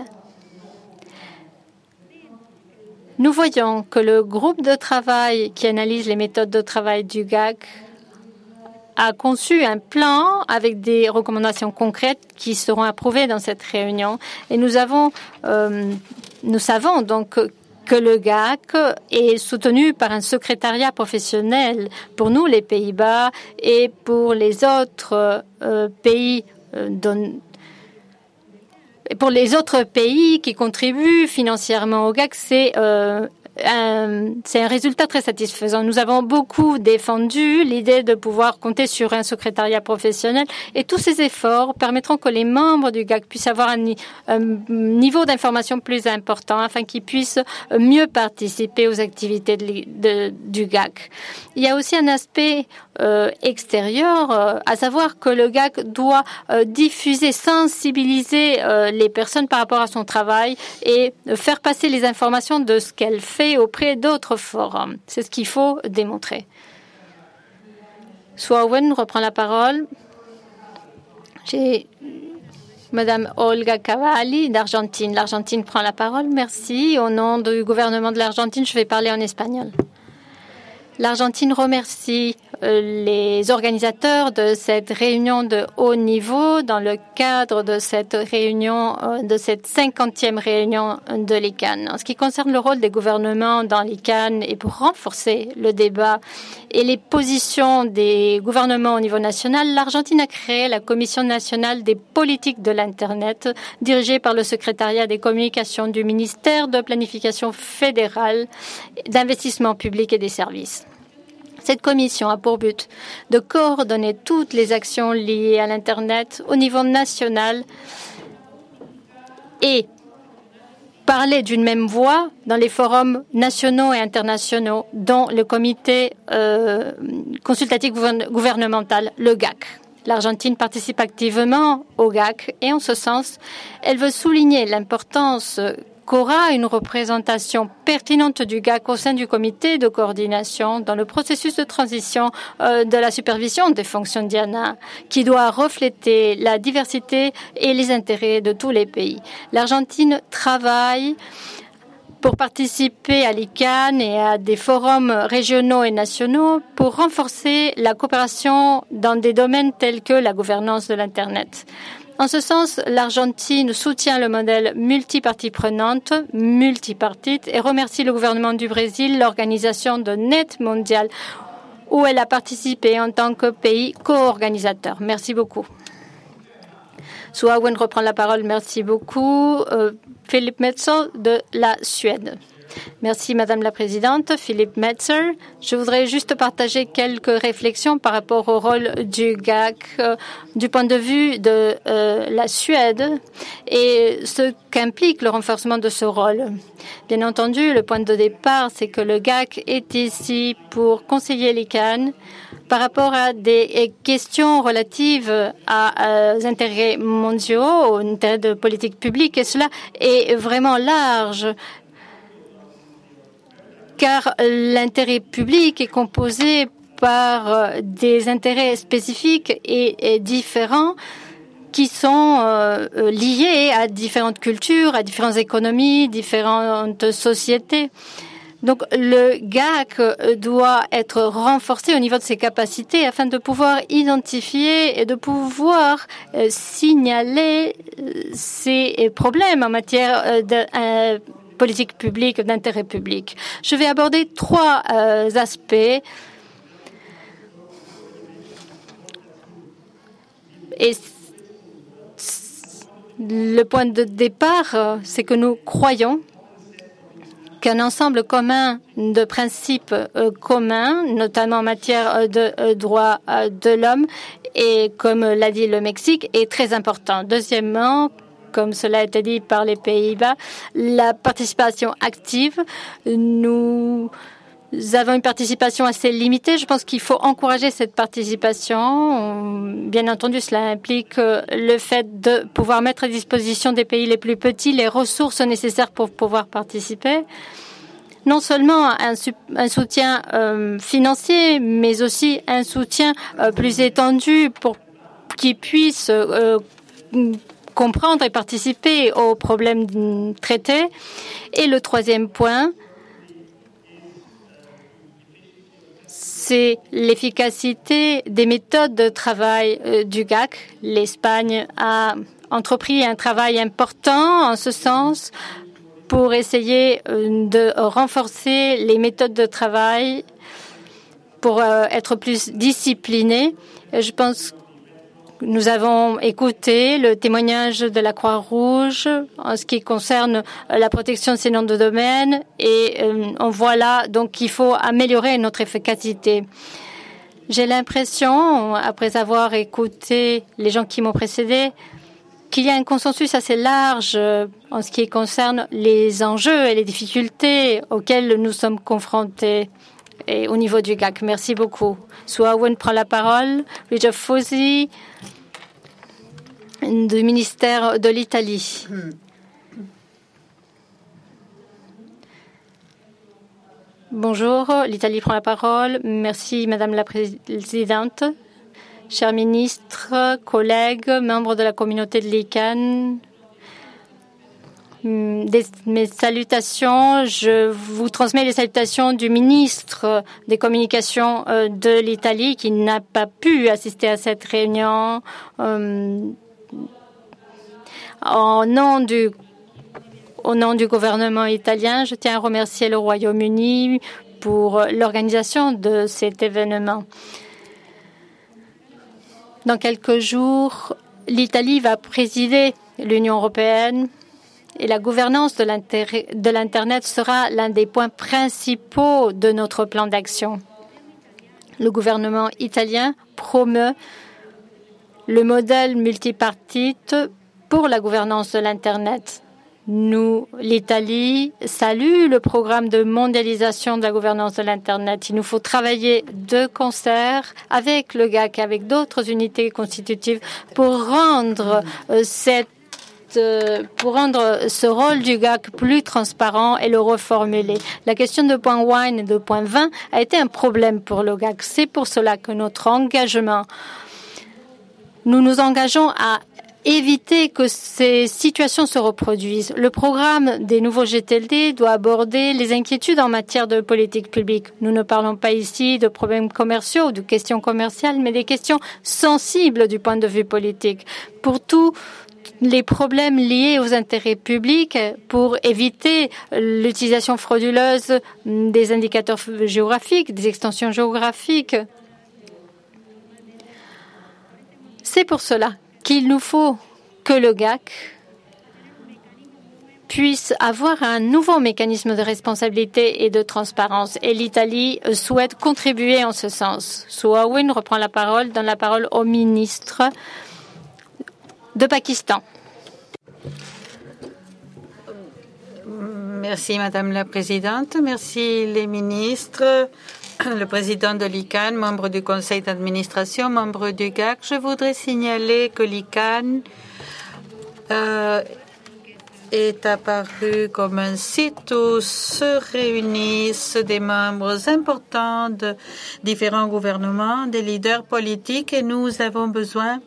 Nous voyons que le groupe de travail qui analyse les méthodes de travail du G A C a conçu un plan avec des recommandations concrètes qui seront approuvées dans cette réunion. Et nous avons, euh, nous savons donc que le G A C est soutenu par un secrétariat professionnel pour nous, les Pays-Bas, et pour les autres euh, pays euh, dont pour les autres pays qui contribuent financièrement au G A C, c'est euh, un, c'est un résultat très satisfaisant. Nous avons beaucoup défendu l'idée de pouvoir compter sur un secrétariat professionnel et tous ces efforts permettront que les membres du G A C puissent avoir un, un niveau d'information plus important afin qu'ils puissent mieux participer aux activités de, de, du G A C. Il y a aussi un aspect euh, extérieur, euh, à savoir que le G A C doit euh, diffuser, sensibiliser euh, les personnes par rapport à son travail et euh, faire passer les informations de ce qu'elle fait auprès d'autres forums. C'est ce qu'il faut démontrer. Sue Owen reprend la parole. J'ai Madame Olga Cavalli d'Argentine. L'Argentine prend la parole. Merci. Au nom du gouvernement de l'Argentine, je vais parler en espagnol. L'Argentine remercie les organisateurs de cette réunion de haut niveau dans le cadre de cette réunion, de cette cinquantième réunion de l'I C A N. En ce qui concerne le rôle des gouvernements dans l'I C A N et pour renforcer le débat et les positions des gouvernements au niveau national, l'Argentine a créé la Commission nationale des politiques de l'Internet, dirigée par le secrétariat des communications du ministère de planification fédérale, d'investissement public et des services. Cette commission a pour but de coordonner toutes les actions liées à l'Internet au niveau national et parler d'une même voix dans les forums nationaux et internationaux, dont le comité euh, consultatif gouvernemental, le G A C. L'Argentine participe activement au G A C et en ce sens, elle veut souligner l'importance qu'aura une représentation pertinente du G A C au sein du comité de coordination dans le processus de transition euh, de la supervision des fonctions Diana, qui doit refléter la diversité et les intérêts de tous les pays. L'Argentine travaille pour participer à l'I C A N et à des forums régionaux et nationaux pour renforcer la coopération dans des domaines tels que la gouvernance de l'Internet. En ce sens, l'Argentine soutient le modèle multipartie prenante, multipartite, et remercie le gouvernement du Brésil, l'organisation de Net Mondial, où elle a participé en tant que pays co-organisateur. Merci beaucoup. Sue Owen reprend la parole. Merci beaucoup. Euh, Philippe Metzel de la Suède. Merci, Madame la Présidente. Philippe Metzer. Je voudrais juste partager quelques réflexions par rapport au rôle du G A C euh, du point de vue de euh, la Suède et ce qu'implique le renforcement de ce rôle. Bien entendu, le point de départ, c'est que le G A C est ici pour conseiller l'I C A N par rapport à des questions relatives à, aux intérêts mondiaux, aux intérêts de politique publique, et cela est vraiment large, car l'intérêt public est composé par des intérêts spécifiques et, et différents qui sont euh, liés à différentes cultures, à différentes économies, différentes sociétés. Donc, le G A C doit être renforcé au niveau de ses capacités afin de pouvoir identifier et de pouvoir euh, signaler euh, ces problèmes en matière euh, de euh, politique publique, d'intérêt public. Je vais aborder trois euh, aspects. Et le point de départ, c'est que nous croyons qu'un ensemble commun de principes euh, communs, notamment en matière de euh, droits euh, de l'homme, et comme l'a dit le Mexique, est très important. Deuxièmement, comme cela a été dit par les Pays-Bas, la participation active. Nous avons une participation assez limitée. Je pense qu'il faut encourager cette participation. Bien entendu, cela implique le fait de pouvoir mettre à disposition des pays les plus petits les ressources nécessaires pour pouvoir participer. Non seulement un, un soutien euh, financier, mais aussi un soutien euh, plus étendu pour qu'ils puissent euh, comprendre et participer aux problèmes traités. Et le troisième point, c'est l'efficacité des méthodes de travail euh, du G A C. L'Espagne a entrepris un travail important en ce sens pour essayer euh, de renforcer les méthodes de travail pour euh, être plus disciplinés. Je pense que nous avons écouté le témoignage de la Croix-Rouge en ce qui concerne la protection de ces noms de domaine et euh, on voit là donc qu'il faut améliorer notre efficacité. J'ai l'impression, après avoir écouté les gens qui m'ont précédé, qu'il y a un consensus assez large en ce qui concerne les enjeux et les difficultés auxquelles nous sommes confrontés et au niveau du G A C. Merci beaucoup. Sue Owen prend la parole. Richard Fuzzi du ministère de l'Italie. Bonjour, l'Italie prend la parole. Merci, Madame la Présidente. Chers ministres, collègues, membres de la communauté de l'I C A N, Des, mes salutations. Je vous transmets les salutations du ministre des Communications euh, de l'Italie qui n'a pas pu assister à cette réunion. Euh, en nom du, au nom du gouvernement italien, je tiens à remercier le Royaume-Uni pour l'organisation de cet événement. Dans quelques jours, l'Italie va présider l'Union européenne. Et la gouvernance de l'Internet sera l'un des points principaux de notre plan d'action. Le gouvernement italien promeut le modèle multipartite pour la gouvernance de l'Internet. Nous, l'Italie, salue le programme de mondialisation de la gouvernance de l'Internet. Il nous faut travailler de concert avec le G A C, avec d'autres unités constitutives pour rendre euh, cette pour rendre ce rôle du G A C plus transparent et le reformuler. La question de point wine et de point vingt a été un problème pour le G A C. C'est pour cela que notre engagement, nous nous engageons à éviter que ces situations se reproduisent. Le programme des nouveaux G T L D doit aborder les inquiétudes en matière de politique publique. Nous ne parlons pas ici de problèmes commerciaux ou de questions commerciales, mais des questions sensibles du point de vue politique. Pour tout les problèmes liés aux intérêts publics pour éviter l'utilisation frauduleuse des indicateurs géographiques, des extensions géographiques. C'est pour cela qu'il nous faut que le G A C puisse avoir un nouveau mécanisme de responsabilité et de transparence. Et l'Italie souhaite contribuer en ce sens. Su Aoun reprend la parole, donne la parole au ministre de Pakistan. Merci, Madame la Présidente. Merci, les ministres, le président de l'I C A N, membre du conseil d'administration, membre du G A C. Je voudrais signaler que l'I C A N euh, est apparu comme un site où se réunissent des membres importants de différents gouvernements, des leaders politiques, et nous avons besoin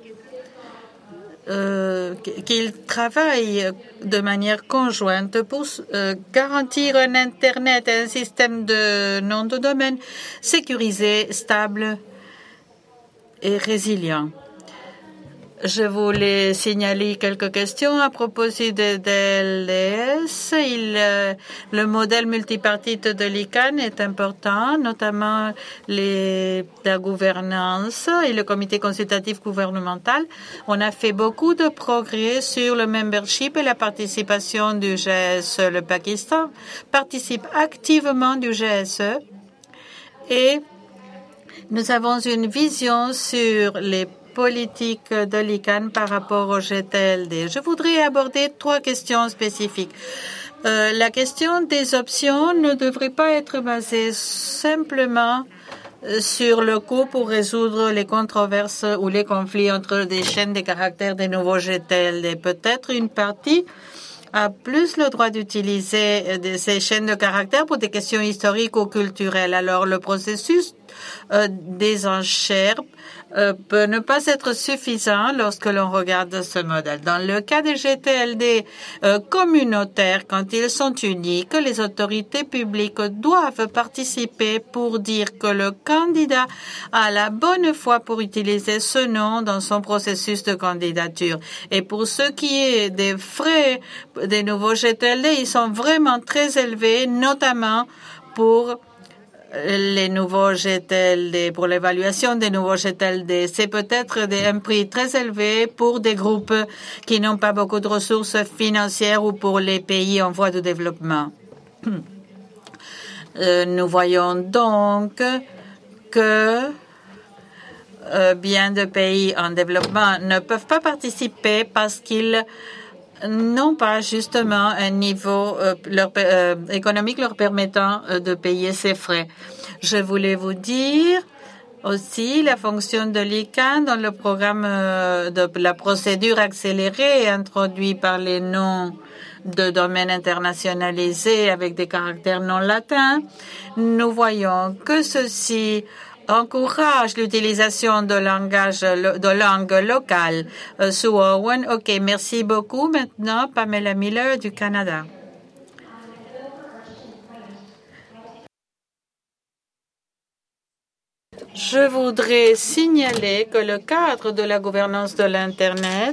Euh, qu'ils travaillent de manière conjointe pour euh, garantir un Internet et un système de nom de domaine sécurisé, stable et résilient. Je voulais signaler quelques questions à propos de, de L D S. Il, euh, le modèle multipartite de l'I C A N est important, notamment les, la gouvernance et le comité consultatif gouvernemental. On a fait beaucoup de progrès sur le membership et la participation du G S E. Le Pakistan participe activement du G S E et nous avons une vision sur les politique de l'I C A N par rapport au G T L D. Je voudrais aborder trois questions spécifiques. Euh, la question des options ne devrait pas être basée simplement sur le coût pour résoudre les controverses ou les conflits entre des chaînes de caractères des nouveaux G T L D. Peut-être une partie a plus le droit d'utiliser de ces chaînes de caractères pour des questions historiques ou culturelles. Alors, le processus euh, des enchères euh, peut ne pas être suffisant lorsque l'on regarde ce modèle. Dans le cas des G T L D euh, communautaires, quand ils sont uniques, les autorités publiques doivent participer pour dire que le candidat a la bonne foi pour utiliser ce nom dans son processus de candidature. Et pour ce qui est des frais des nouveaux G T L D, ils sont vraiment très élevés, notamment pour les nouveaux G T L D, pour l'évaluation des nouveaux G T L D. C'est peut-être un prix très élevé pour des groupes qui n'ont pas beaucoup de ressources financières ou pour les pays en voie de développement. Euh, nous voyons donc que euh, bien de pays en développement ne peuvent pas participer parce qu'ils n'ont pas justement un niveau euh, leur, euh, économique leur permettant euh, de payer ces frais. Je voulais vous dire aussi la fonction de l'I C A N dans le programme euh, de la procédure accélérée introduit par les noms de domaines internationalisés avec des caractères non latins. Nous voyons que ceci encourage l'utilisation de langage, de langue locale. Euh, Su Aoun, OK, merci beaucoup. Maintenant, Pamela Miller du Canada. Je voudrais signaler que le cadre de la gouvernance de l'Internet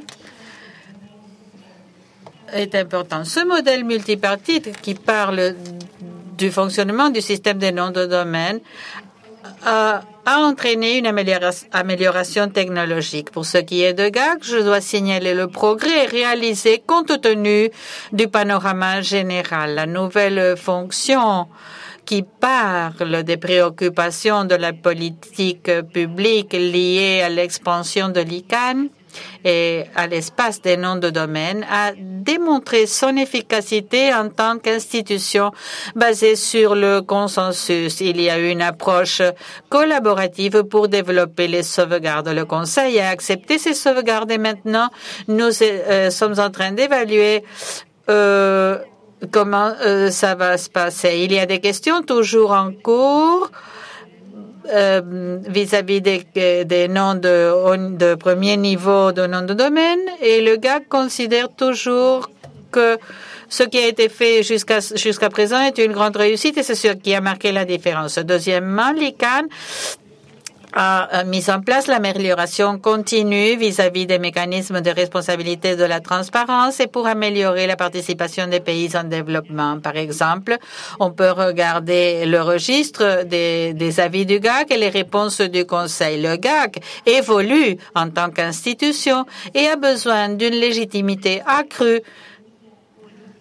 est important. Ce modèle multipartite qui parle du fonctionnement du système des noms de domaine a, a entraîné une amélioration, amélioration technologique. Pour ce qui est de G A C, je dois signaler le progrès réalisé compte tenu du panorama général. La nouvelle fonction qui parle des préoccupations de la politique publique liée à l'expansion de l'I C A N et à l'espace des noms de domaine a démontré son efficacité en tant qu'institution basée sur le consensus. Il y a eu une approche collaborative pour développer les sauvegardes. Le Conseil a accepté ces sauvegardes et maintenant nous euh, sommes en train d'évaluer euh, comment euh, ça va se passer. Il y a des questions toujours en cours Euh, vis-à-vis des, des noms de, de premier niveau de nom de domaine et le G A C considère toujours que ce qui a été fait jusqu'à jusqu'à présent est une grande réussite et c'est ce qui a marqué la différence. Deuxièmement, l'I C A N a mis en place l'amélioration continue vis-à-vis des mécanismes de responsabilité de la transparence et pour améliorer la participation des pays en développement. Par exemple, on peut regarder le registre des, des avis du G A C et les réponses du Conseil. Le G A C évolue en tant qu'institution et a besoin d'une légitimité accrue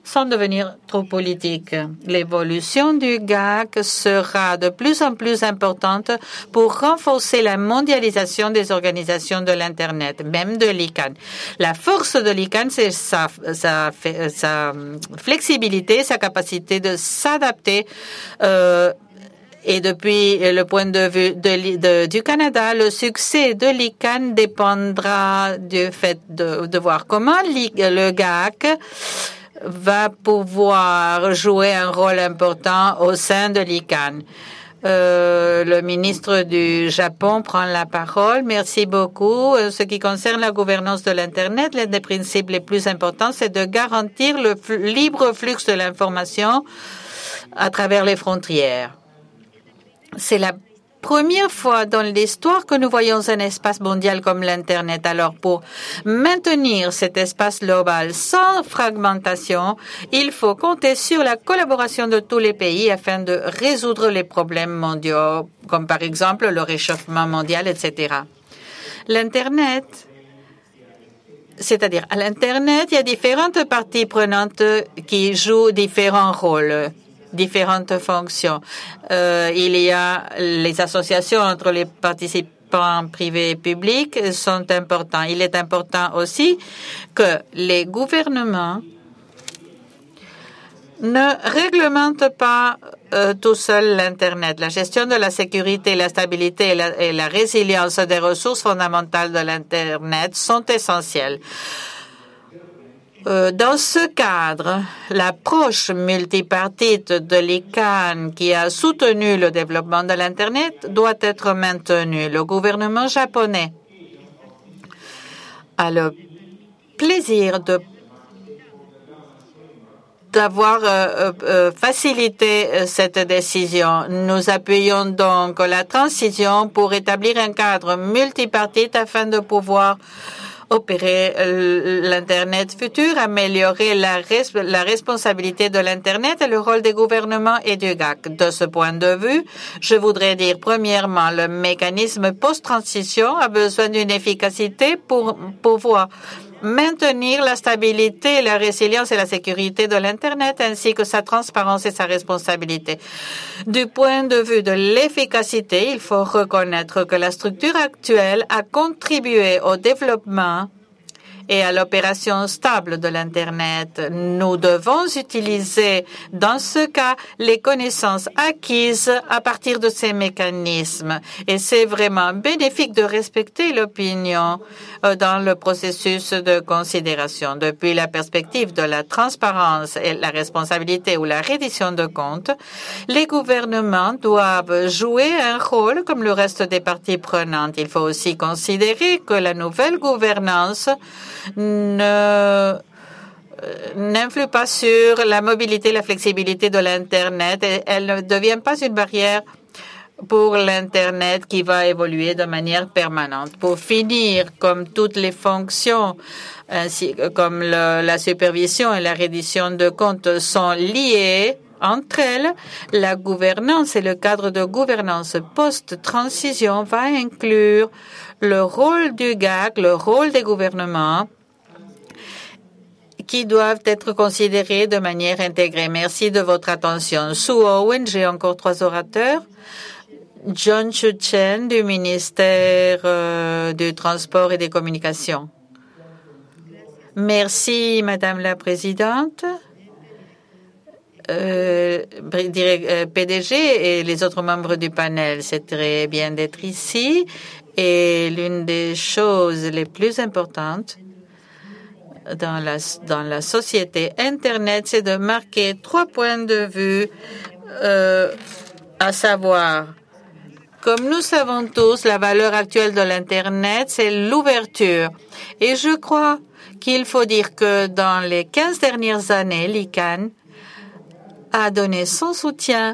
sans devenir trop politique. L'évolution du G A C sera de plus en plus importante pour renforcer la mondialisation des organisations de l'Internet, même de l'I C A N. La force de l'I C A N, c'est sa, sa, sa flexibilité, sa capacité de s'adapter euh, et depuis le point de vue de, de, du Canada, le succès de l'I C A N dépendra du fait de, de voir comment le G A C va pouvoir jouer un rôle important au sein de l'I C A N. Euh, le ministre du Japon prend la parole. Merci beaucoup. Ce qui concerne la gouvernance de l'Internet, l'un des principes les plus importants, c'est de garantir le libre flux de l'information à travers les frontières. C'est la première fois dans l'histoire que nous voyons un espace mondial comme l'Internet. Alors, pour maintenir cet espace global sans fragmentation, il faut compter sur la collaboration de tous les pays afin de résoudre les problèmes mondiaux, comme par exemple le réchauffement mondial, et cetera. L'Internet, c'est-à-dire à l'Internet, il y a différentes parties prenantes qui jouent différents rôles, différentes fonctions. Euh, il y a les associations entre les participants privés et publics sont importants. Il est important aussi que les gouvernements ne réglementent pas euh, tout seul l'Internet. La gestion de la sécurité, la stabilité et la, et la résilience des ressources fondamentales de l'Internet sont essentielles. Euh, dans ce cadre, l'approche multipartite de l'I C A N qui a soutenu le développement de l'Internet doit être maintenue. Le gouvernement japonais a le plaisir de d'avoir euh, euh, facilité cette décision. Nous appuyons donc la transition pour établir un cadre multipartite afin de pouvoir opérer l'Internet futur, améliorer la, res la responsabilité de l'Internet et le rôle des gouvernements et du G A C. De ce point de vue, je voudrais dire premièrement, le mécanisme post-transition a besoin d'une efficacité pour pouvoir maintenir la stabilité, la résilience et la sécurité de l'Internet, ainsi que sa transparence et sa responsabilité. Du point de vue de l'efficacité, il faut reconnaître que la structure actuelle a contribué au développement et à l'opération stable de l'Internet. Nous devons utiliser, dans ce cas, les connaissances acquises à partir de ces mécanismes. Et c'est vraiment bénéfique de respecter l'opinion dans le processus de considération. Depuis la perspective de la transparence et la responsabilité ou la reddition de comptes, les gouvernements doivent jouer un rôle comme le reste des parties prenantes. Il faut aussi considérer que la nouvelle gouvernance ne n'influe pas sur la mobilité et la flexibilité de l'Internet et elle ne devient pas une barrière pour l'Internet qui va évoluer de manière permanente. Pour finir, comme toutes les fonctions, ainsi comme le, la supervision et la reddition de comptes sont liées entre elles, la gouvernance et le cadre de gouvernance post-transition va inclure le rôle du G A C, le rôle des gouvernements qui doivent être considérés de manière intégrée. Merci de votre attention. Sue Owen, j'ai encore trois orateurs. John Chu-Chen du ministère euh, du Transport et des Communications. Merci, Madame la Présidente. Euh, P D G et les autres membres du panel, c'est très bien d'être ici. Et l'une des choses les plus importantes dans la, dans la société Internet, c'est de marquer trois points de vue, euh, à savoir, comme nous savons tous, la valeur actuelle de l'Internet, c'est l'ouverture. Et je crois qu'il faut dire que dans les quinze dernières années, l'I C A N a donné son soutien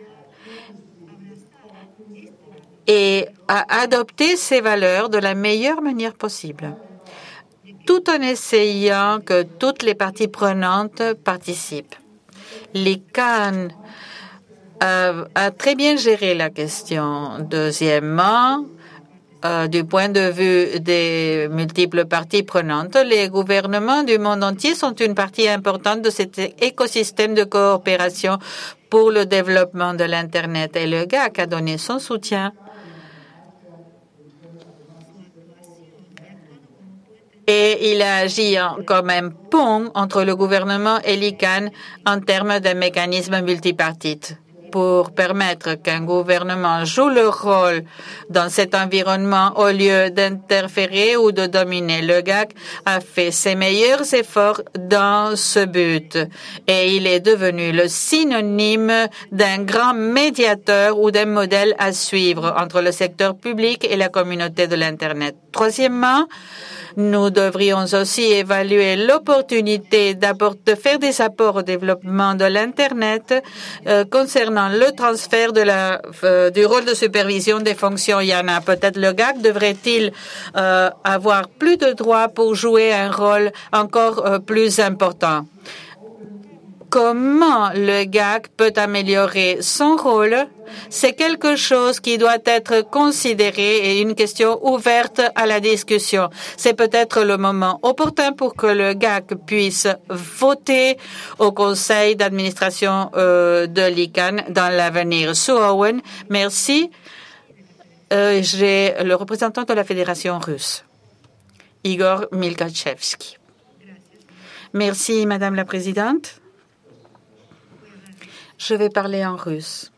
et a adopté ces valeurs de la meilleure manière possible, tout en essayant que toutes les parties prenantes participent. L'I C A N a, a très bien géré la question. Deuxièmement, Euh, du point de vue des multiples parties prenantes, les gouvernements du monde entier sont une partie importante de cet écosystème de coopération pour le développement de l'Internet. Et le G A C a donné son soutien. Et il a agi en, comme un pont entre le gouvernement et l'I C A N en termes d'un mécanisme multipartite. Pour permettre qu'un gouvernement joue le rôle dans cet environnement au lieu d'interférer ou de dominer. Le G A C a fait ses meilleurs efforts dans ce but et il est devenu le synonyme d'un grand médiateur ou d'un modèle à suivre entre le secteur public et la communauté de l'Internet. Troisièmement, nous devrions aussi évaluer l'opportunité de faire des apports au développement de l'Internet euh, concernant le transfert de la, euh, du rôle de supervision des fonctions I A N A. Peut-être le G A C devrait-il euh, avoir plus de droits pour jouer un rôle encore euh, plus important. Comment le G A C peut améliorer son rôle? C'est quelque chose qui doit être considéré et une question ouverte à la discussion. C'est peut-être le moment opportun pour que le G A C puisse voter au conseil d'administration euh, de l'I C A N dans l'avenir. Sue Owen, merci. Euh, J'ai le représentant de la Fédération russe, Igor Milkachevski. Merci, Madame la Présidente. Je vais parler en russe.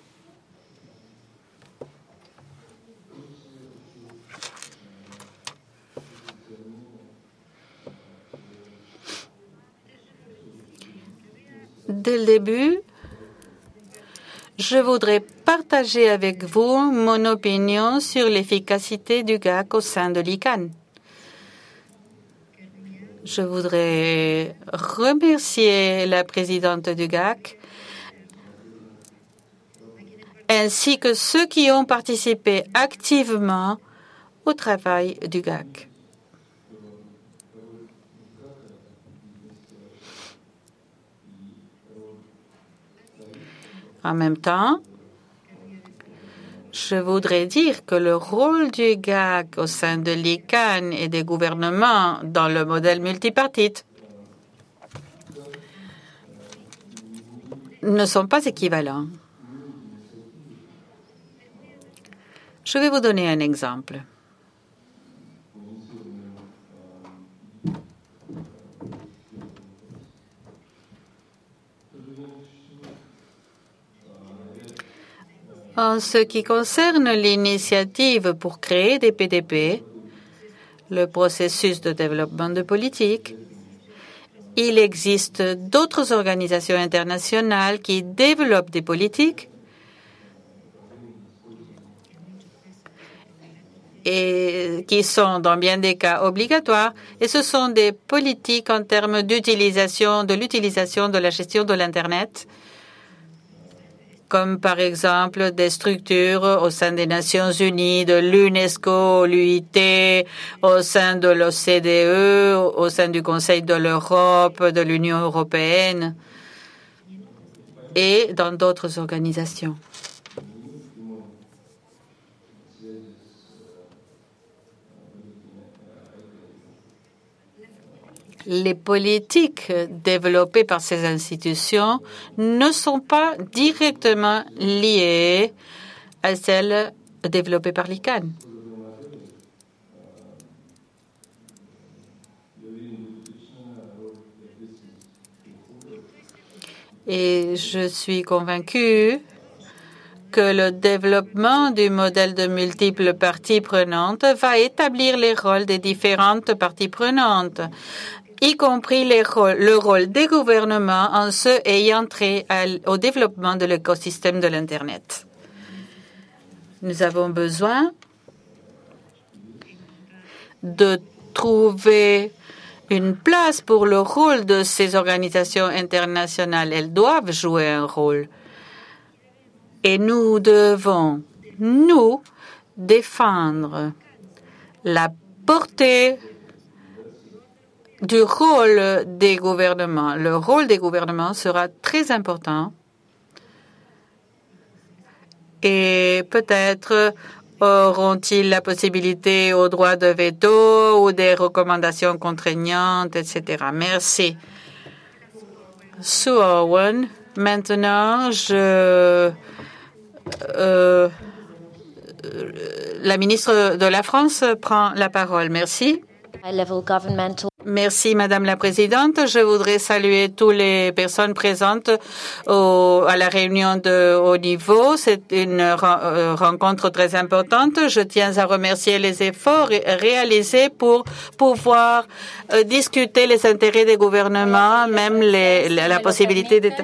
Dès le début, je voudrais partager avec vous mon opinion sur l'efficacité du G A C au sein de l'I C A N. Je voudrais remercier la présidente du G A C ainsi que ceux qui ont participé activement au travail du G A C. En même temps, je voudrais dire que le rôle du G A C au sein de l'I C A N et des gouvernements dans le modèle multipartite ne sont pas équivalents. Je vais vous donner un exemple. En ce qui concerne l'initiative pour créer des P D P, le processus de développement de politique, il existe d'autres organisations internationales qui développent des politiques et qui sont dans bien des cas obligatoires, et ce sont des politiques en termes d'utilisation, de l'utilisation de la gestion de l'Internet, comme par exemple des structures au sein des Nations Unies, de l'UNESCO, l'U I T, au sein de l'O C D E, au sein du Conseil de l'Europe, de l'Union européenne et dans d'autres organisations. Les politiques développées par ces institutions ne sont pas directement liées à celles développées par l'I C A N. Et je suis convaincue que le développement du modèle de multiples parties prenantes va établir les rôles des différentes parties prenantes, y compris les rôles, le rôle des gouvernements en ceux ayant trait à, au développement de l'écosystème de l'Internet. Nous avons besoin de trouver une place pour le rôle de ces organisations internationales. Elles doivent jouer un rôle. Et nous devons, nous, défendre la portée du rôle des gouvernements. Le rôle des gouvernements sera très important et peut-être Auront-ils la possibilité au droit de veto ou des recommandations contraignantes, et cetera. Merci. Sue Owen. Maintenant, je, euh, la ministre de la France prend la parole. Merci. Merci, Madame la Présidente. Je voudrais saluer toutes les personnes présentes au, à la réunion de haut niveau. C'est une re, rencontre très importante. Je tiens à remercier les efforts réalisés pour pouvoir euh, discuter les intérêts des gouvernements, même les, la, la possibilité de...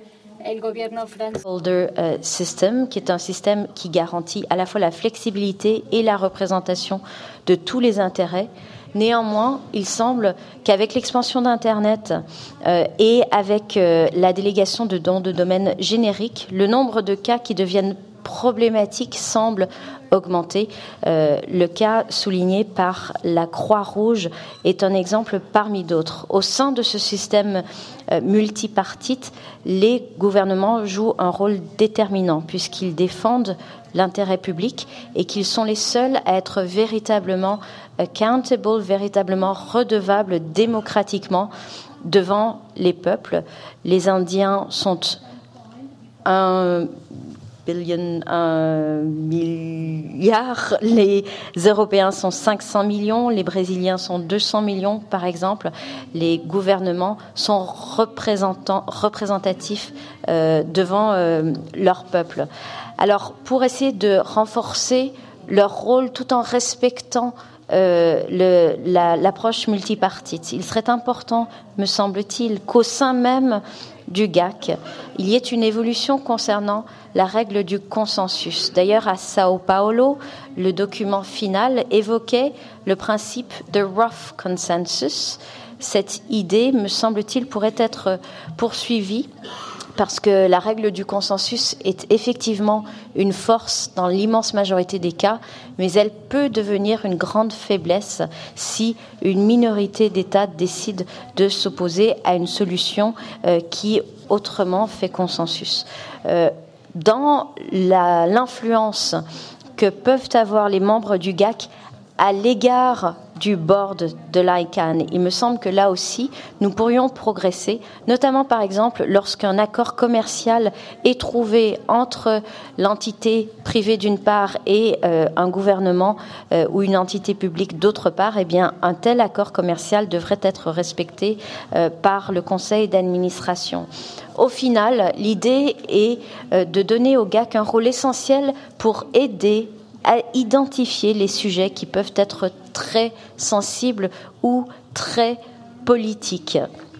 Holder uh, System, qui est un système qui garantit à la fois la flexibilité et la représentation de tous les intérêts. Néanmoins, il semble qu'avec l'expansion d'Internet euh, et avec euh, la délégation de dons de domaine génériques, le nombre de cas qui deviennent problématiques semble augmenter. Euh, le cas souligné par la Croix-Rouge est un exemple parmi d'autres. Au sein de ce système euh, multipartite, les gouvernements jouent un rôle déterminant puisqu'ils défendent l'intérêt public et qu'ils sont les seuls à être véritablement accountable, véritablement redevables démocratiquement devant les peuples. Les Indiens sont un billion, un milliard, les Européens sont cinq cents millions, les Brésiliens sont deux cents millions, par exemple. Les gouvernements sont représentants, représentatifs euh, devant euh, leur peuple. Alors, pour essayer de renforcer leur rôle tout en respectant euh, le, la, l'approche multipartite, il serait important, me semble-t-il, qu'au sein même du G A C, il y ait une évolution concernant la règle du consensus. D'ailleurs, à Sao Paulo, le document final évoquait le principe de rough consensus. Cette idée, me semble-t-il, pourrait être poursuivie parce que la règle du consensus est effectivement une force dans l'immense majorité des cas, mais elle peut devenir une grande faiblesse si une minorité d'États décide de s'opposer à une solution euh, qui autrement fait consensus. Euh, dans la, l'influence que peuvent avoir les membres du G A C à l'égard du board de l'I C A N, il me semble que là aussi, nous pourrions progresser, notamment par exemple lorsqu'un accord commercial est trouvé entre l'entité privée d'une part et euh, un gouvernement euh, ou une entité publique d'autre part, eh bien, un tel accord commercial devrait être respecté euh, par le conseil d'administration. Au final, l'idée est euh, de donner au G A C un rôle essentiel pour aider à identifier les sujets qui peuvent être très sensibles ou très politiques.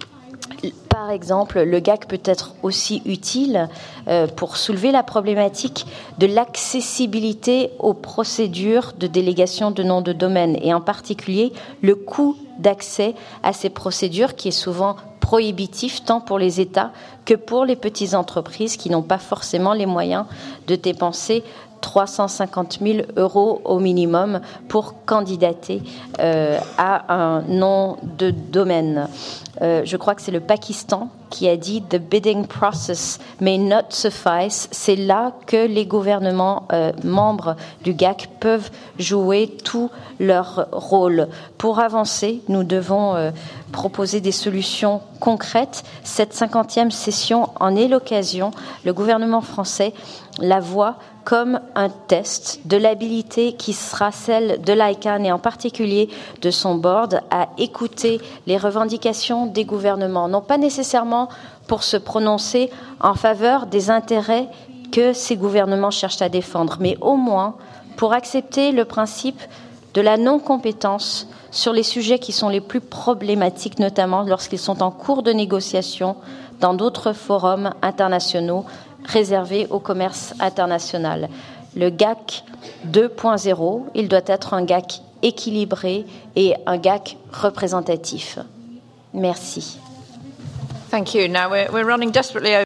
Par exemple, le G A C peut être aussi utile euh, pour soulever la problématique de l'accessibilité aux procédures de délégation de nom de domaine et en particulier le coût d'accès à ces procédures qui est souvent prohibitif tant pour les États que pour les petites entreprises qui n'ont pas forcément les moyens de dépenser trois cent cinquante mille euros au minimum pour candidater euh, à un nom de domaine. Euh, je crois que c'est le Pakistan qui a dit « The bidding process may not suffice ». C'est là que les gouvernements euh, membres du G A C peuvent jouer tout leur rôle. Pour avancer, nous devons euh, proposer des solutions concrètes. Cette cinquantième session en est l'occasion. Le gouvernement français la voit comme un test de l'habilité qui sera celle de l'I C A N et en particulier de son board à écouter les revendications des gouvernements, non pas nécessairement pour se prononcer en faveur des intérêts que ces gouvernements cherchent à défendre, mais au moins pour accepter le principe de la non-compétence sur les sujets qui sont les plus problématiques, notamment lorsqu'ils sont en cours de négociation dans d'autres forums internationaux réservé au commerce international. Le G A C deux point zéro, il doit être un G A C équilibré et un G A C représentatif. Merci. Thank you. Now we're, we're running desperately over.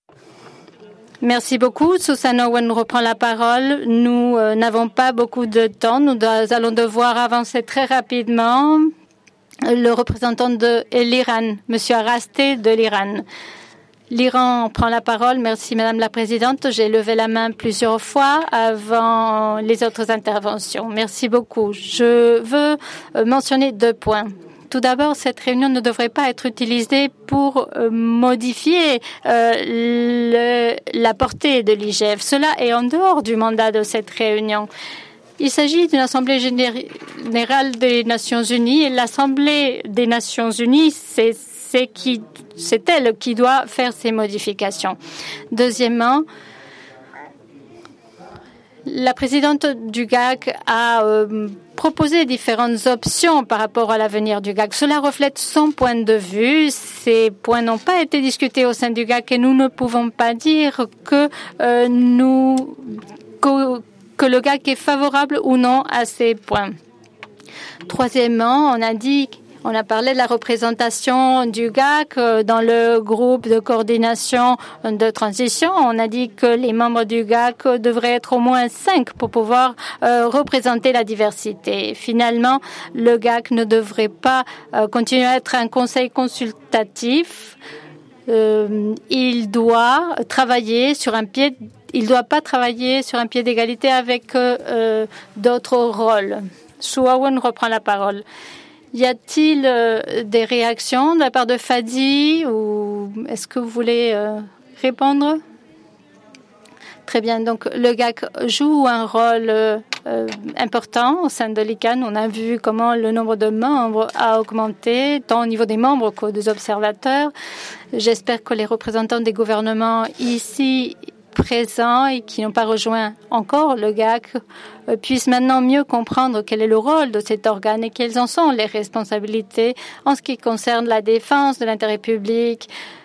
Merci beaucoup. Susan Owen reprend la parole. Nous euh, n'avons pas beaucoup de temps. Nous do- allons devoir avancer très rapidement. Le représentant de l'Iran, Monsieur Arasté de l'Iran. L'Iran prend la parole. Merci, Madame la Présidente. J'ai levé la main plusieurs fois avant les autres interventions. Merci beaucoup. Je veux mentionner deux points. Tout d'abord, cette réunion ne devrait pas être utilisée pour euh, modifier euh, le, la portée de l'I G F. Cela est en dehors du mandat de cette réunion. Il s'agit d'une Assemblée générale des Nations unies et l'Assemblée des Nations unies, c'est c'est qui, c'est elle qui doit faire ces modifications. Deuxièmement, la présidente du G A C a euh, proposé différentes options par rapport à l'avenir du G A C. Cela reflète son point de vue. Ces points n'ont pas été discutés au sein du G A C et nous ne pouvons pas dire que euh, nous que, que le G A C est favorable ou non à ces points. Troisièmement, on a dit On a parlé de la représentation du G A C dans le groupe de coordination de transition. On a dit que les membres du G A C devraient être au moins cinq pour pouvoir euh, représenter la diversité. Finalement, le G A C ne devrait pas euh, continuer à être un conseil consultatif. Euh, il doit travailler sur un pied. Il ne doit pas travailler sur un pied d'égalité avec euh, d'autres rôles. Sue Owen reprend la parole. Y a-t-il euh, des réactions de la part de Fadi ou est-ce que vous voulez euh, répondre? Très bien. Donc, le G A C joue un rôle euh, important au sein de l'I C A N. On a vu comment le nombre de membres a augmenté, tant au niveau des membres que des observateurs. J'espère que les représentants des gouvernements ici présents et qui n'ont pas rejoint encore le G A C euh, puissent maintenant mieux comprendre quel est le rôle de cet organe et quelles en sont les responsabilités en ce qui concerne la défense de l'intérêt public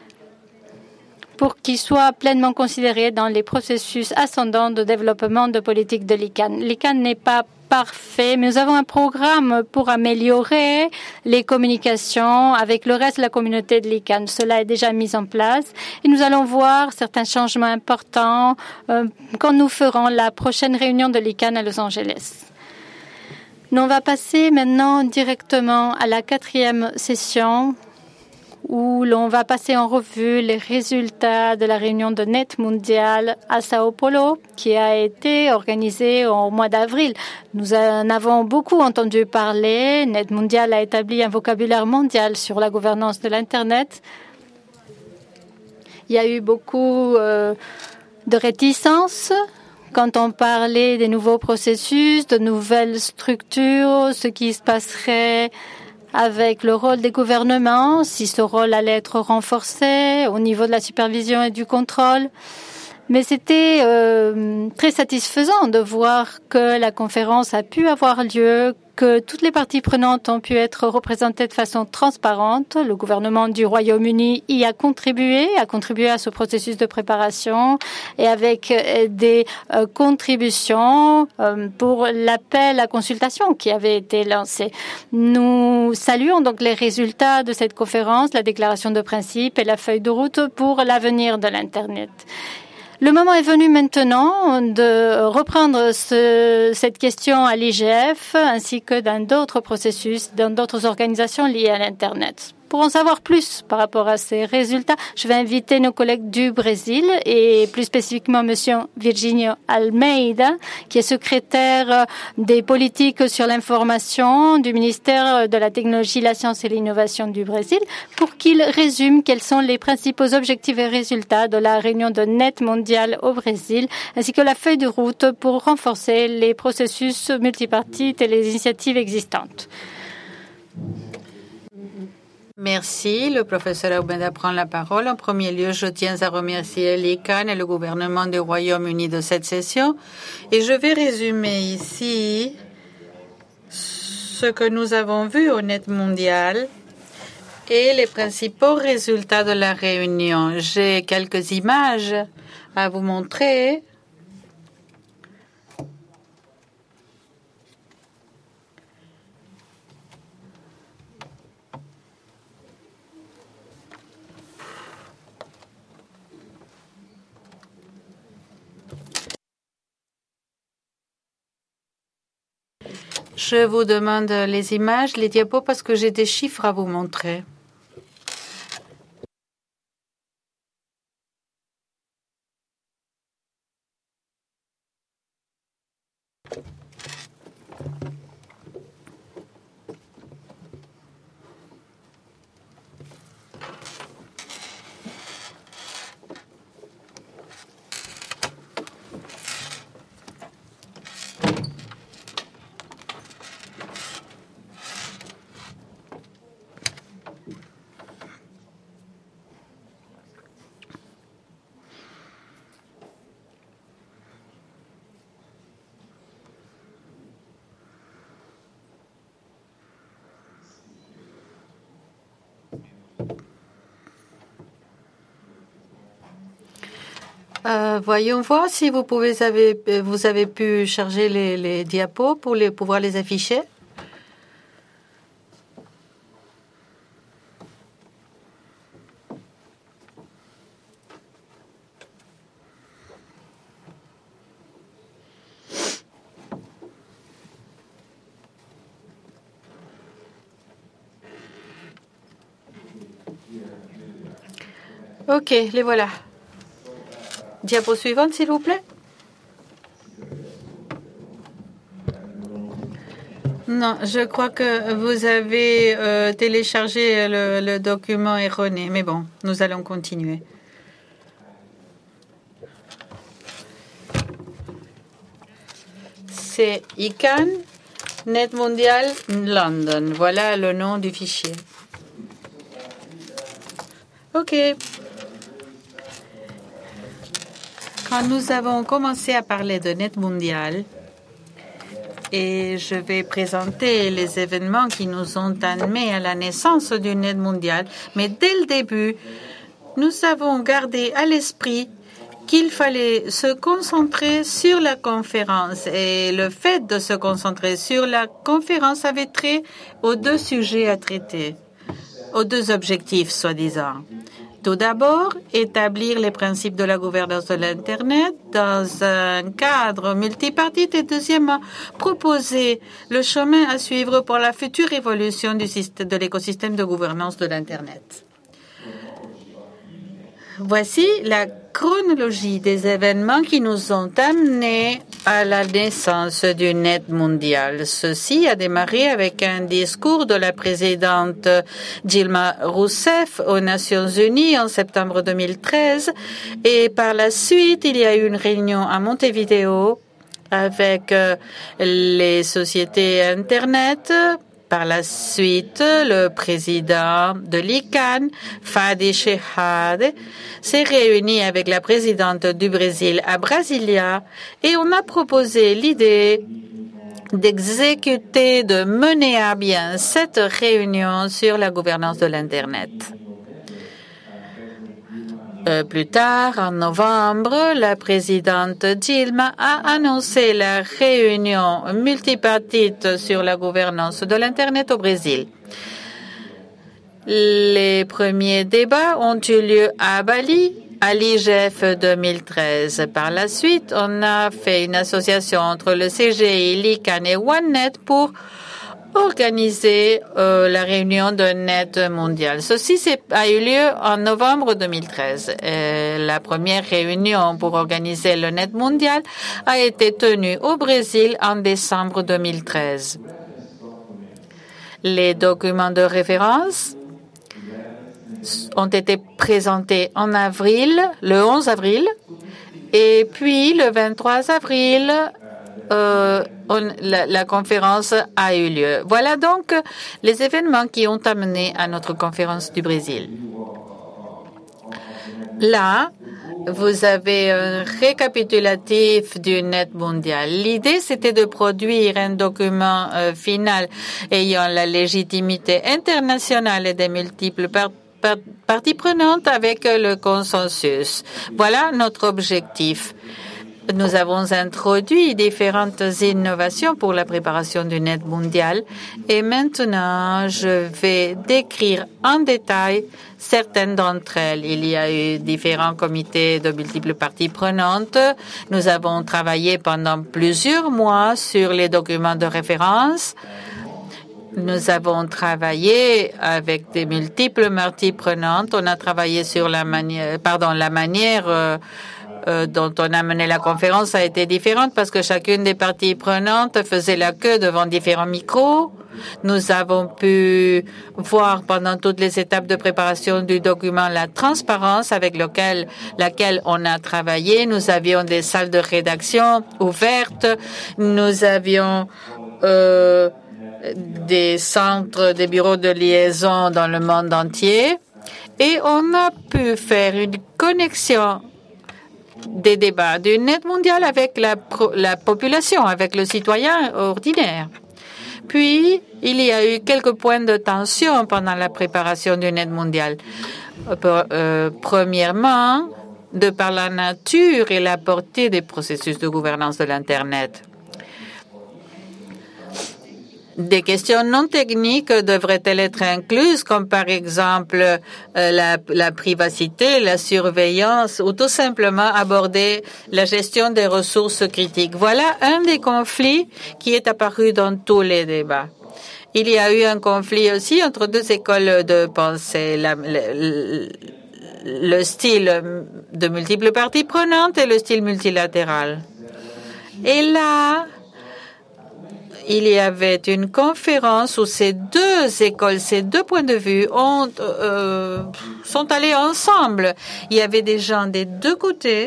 pour qu'il soit pleinement considéré dans les processus ascendants de développement de politique de l'I C A N. L'I C A N n'est pas parfait, mais nous avons un programme pour améliorer les communications avec le reste de la communauté de l'I C A N. Cela est déjà mis en place et nous allons voir certains changements importants euh, quand nous ferons la prochaine réunion de l'I C A N à Los Angeles. Nous, on va passer maintenant directement à la quatrième session où l'on va passer en revue les résultats de la réunion de Net Mondial à Sao Paulo, qui a été organisée au mois d'avril. Nous en avons beaucoup entendu parler. Net Mondial a établi un vocabulaire mondial sur la gouvernance de l'Internet. Il y a eu beaucoup euh, de réticences quand on parlait des nouveaux processus, de nouvelles structures, ce qui se passerait avec le rôle des gouvernements, si ce rôle allait être renforcé au niveau de la supervision et du contrôle. Mais c'était euh, très satisfaisant de voir que la conférence a pu avoir lieu, que toutes les parties prenantes ont pu être représentées de façon transparente. Le gouvernement du Royaume-Uni y a contribué, a contribué à ce processus de préparation et avec des euh, contributions euh, pour l'appel à consultation qui avait été lancé. Nous saluons donc les résultats de cette conférence, la déclaration de principe et la feuille de route pour l'avenir de l'Internet. Le moment est venu maintenant de reprendre ce, cette question à l'I G F ainsi que dans d'autres processus, dans d'autres organisations liées à l'Internet. Pour en savoir plus par rapport à ces résultats, je vais inviter nos collègues du Brésil et plus spécifiquement M. Virginio Almeida, qui est secrétaire des politiques sur l'information du ministère de la Technologie, la Science et l'Innovation du Brésil, pour qu'il résume quels sont les principaux objectifs et résultats de la réunion de Net Mondial au Brésil, ainsi que la feuille de route pour renforcer les processus multipartites et les initiatives existantes. Merci. Le professeur Almeida prend la parole. En premier lieu, je tiens à remercier l'I C A N et le gouvernement du Royaume-Uni de cette session. Et je vais résumer ici ce que nous avons vu au Net Mondial et les principaux résultats de la réunion. J'ai quelques images à vous montrer. Je vous demande les images, les diapos, parce que j'ai des chiffres à vous montrer. Euh, voyons voir si vous pouvez avez, vous avez pu charger les, les diapos pour les, pouvoir les afficher. Ok, les voilà. Diapo suivante, s'il vous plaît. Non, je crois que vous avez euh, téléchargé le, le document erroné. Mais bon, nous allons continuer. C'est I C A N, Net Mondial London. Voilà le nom du fichier. OK. Quand nous avons commencé à parler de Net Mondial, et je vais présenter les événements qui nous ont amenés à la naissance du Net Mondial, mais dès le début, nous avons gardé à l'esprit qu'il fallait se concentrer sur la conférence. Et le fait de se concentrer sur la conférence avait trait aux deux sujets à traiter, aux deux objectifs, soi-disant. Tout d'abord, établir les principes de la gouvernance de l'Internet dans un cadre multipartite et deuxièmement, proposer le chemin à suivre pour la future évolution du système, de l'écosystème de gouvernance de l'Internet. Voici la chronologie des événements qui nous ont amenés à la naissance du Net mondial. Ceci a démarré avec un discours de la présidente Dilma Rousseff aux Nations Unies en septembre deux mille treize et par la suite, il y a eu une réunion à Montevideo avec les sociétés Internet. Par la suite, le président de l'I C A N, Fadi Chehade, s'est réuni avec la présidente du Brésil à Brasilia et on a proposé l'idée d'exécuter, de mener à bien cette réunion sur la gouvernance de l'Internet. Euh, plus tard, en novembre, la présidente Dilma a annoncé la réunion multipartite sur la gouvernance de l'Internet au Brésil. Les premiers débats ont eu lieu à Bali, à l'I G F deux mille treize. Par la suite, on a fait une association entre le C G I, l'I C A N et OneNet pour organiser euh, la réunion de Net mondial. Ceci a eu lieu en novembre deux mille treize. Et la première réunion pour organiser le Net mondial a été tenue au Brésil en décembre deux mille treize. Les documents de référence ont été présentés en avril, le onze avril, et puis le vingt-trois avril, Euh, on, la, la conférence a eu lieu. Voilà donc les événements qui ont amené à notre conférence du Brésil. Là, vous avez un récapitulatif du Net mondial. L'idée, c'était de produire un document euh, final ayant la légitimité internationale et des multiples par par parties prenantes avec le consensus. Voilà notre objectif. Nous avons introduit différentes innovations pour la préparation du Net mondial et maintenant je vais décrire en détail certaines d'entre elles. Il y a eu différents comités de multiples parties prenantes. Nous avons travaillé pendant plusieurs mois sur les documents de référence. Nous avons travaillé avec des multiples parties prenantes. On a travaillé sur la manière, pardon, la manière euh, Euh, dont on a mené la conférence a été différente parce que chacune des parties prenantes faisait la queue devant différents micros. Nous avons pu voir pendant toutes les étapes de préparation du document la transparence avec laquelle, laquelle on a travaillé. Nous avions des salles de rédaction ouvertes. Nous avions euh, des centres, des bureaux de liaison dans le monde entier. Et on a pu faire une connexion des débats du Net mondial avec la, la population, avec le citoyen ordinaire. Puis, il y a eu quelques points de tension pendant la préparation d'une aide mondiale. Euh, premièrement, de par la nature et la portée des processus de gouvernance de l'Internet. Des questions non techniques devraient-elles être incluses, comme par exemple euh, la, la privacité, la surveillance, ou tout simplement aborder la gestion des ressources critiques. Voilà un des conflits qui est apparu dans tous les débats. Il y a eu un conflit aussi entre deux écoles de pensée, la, le, le style de multiples parties prenantes et le style multilatéral. Et là, il y avait une conférence où ces deux écoles, ces deux points de vue ont, euh, sont allés ensemble. Il y avait des gens des deux côtés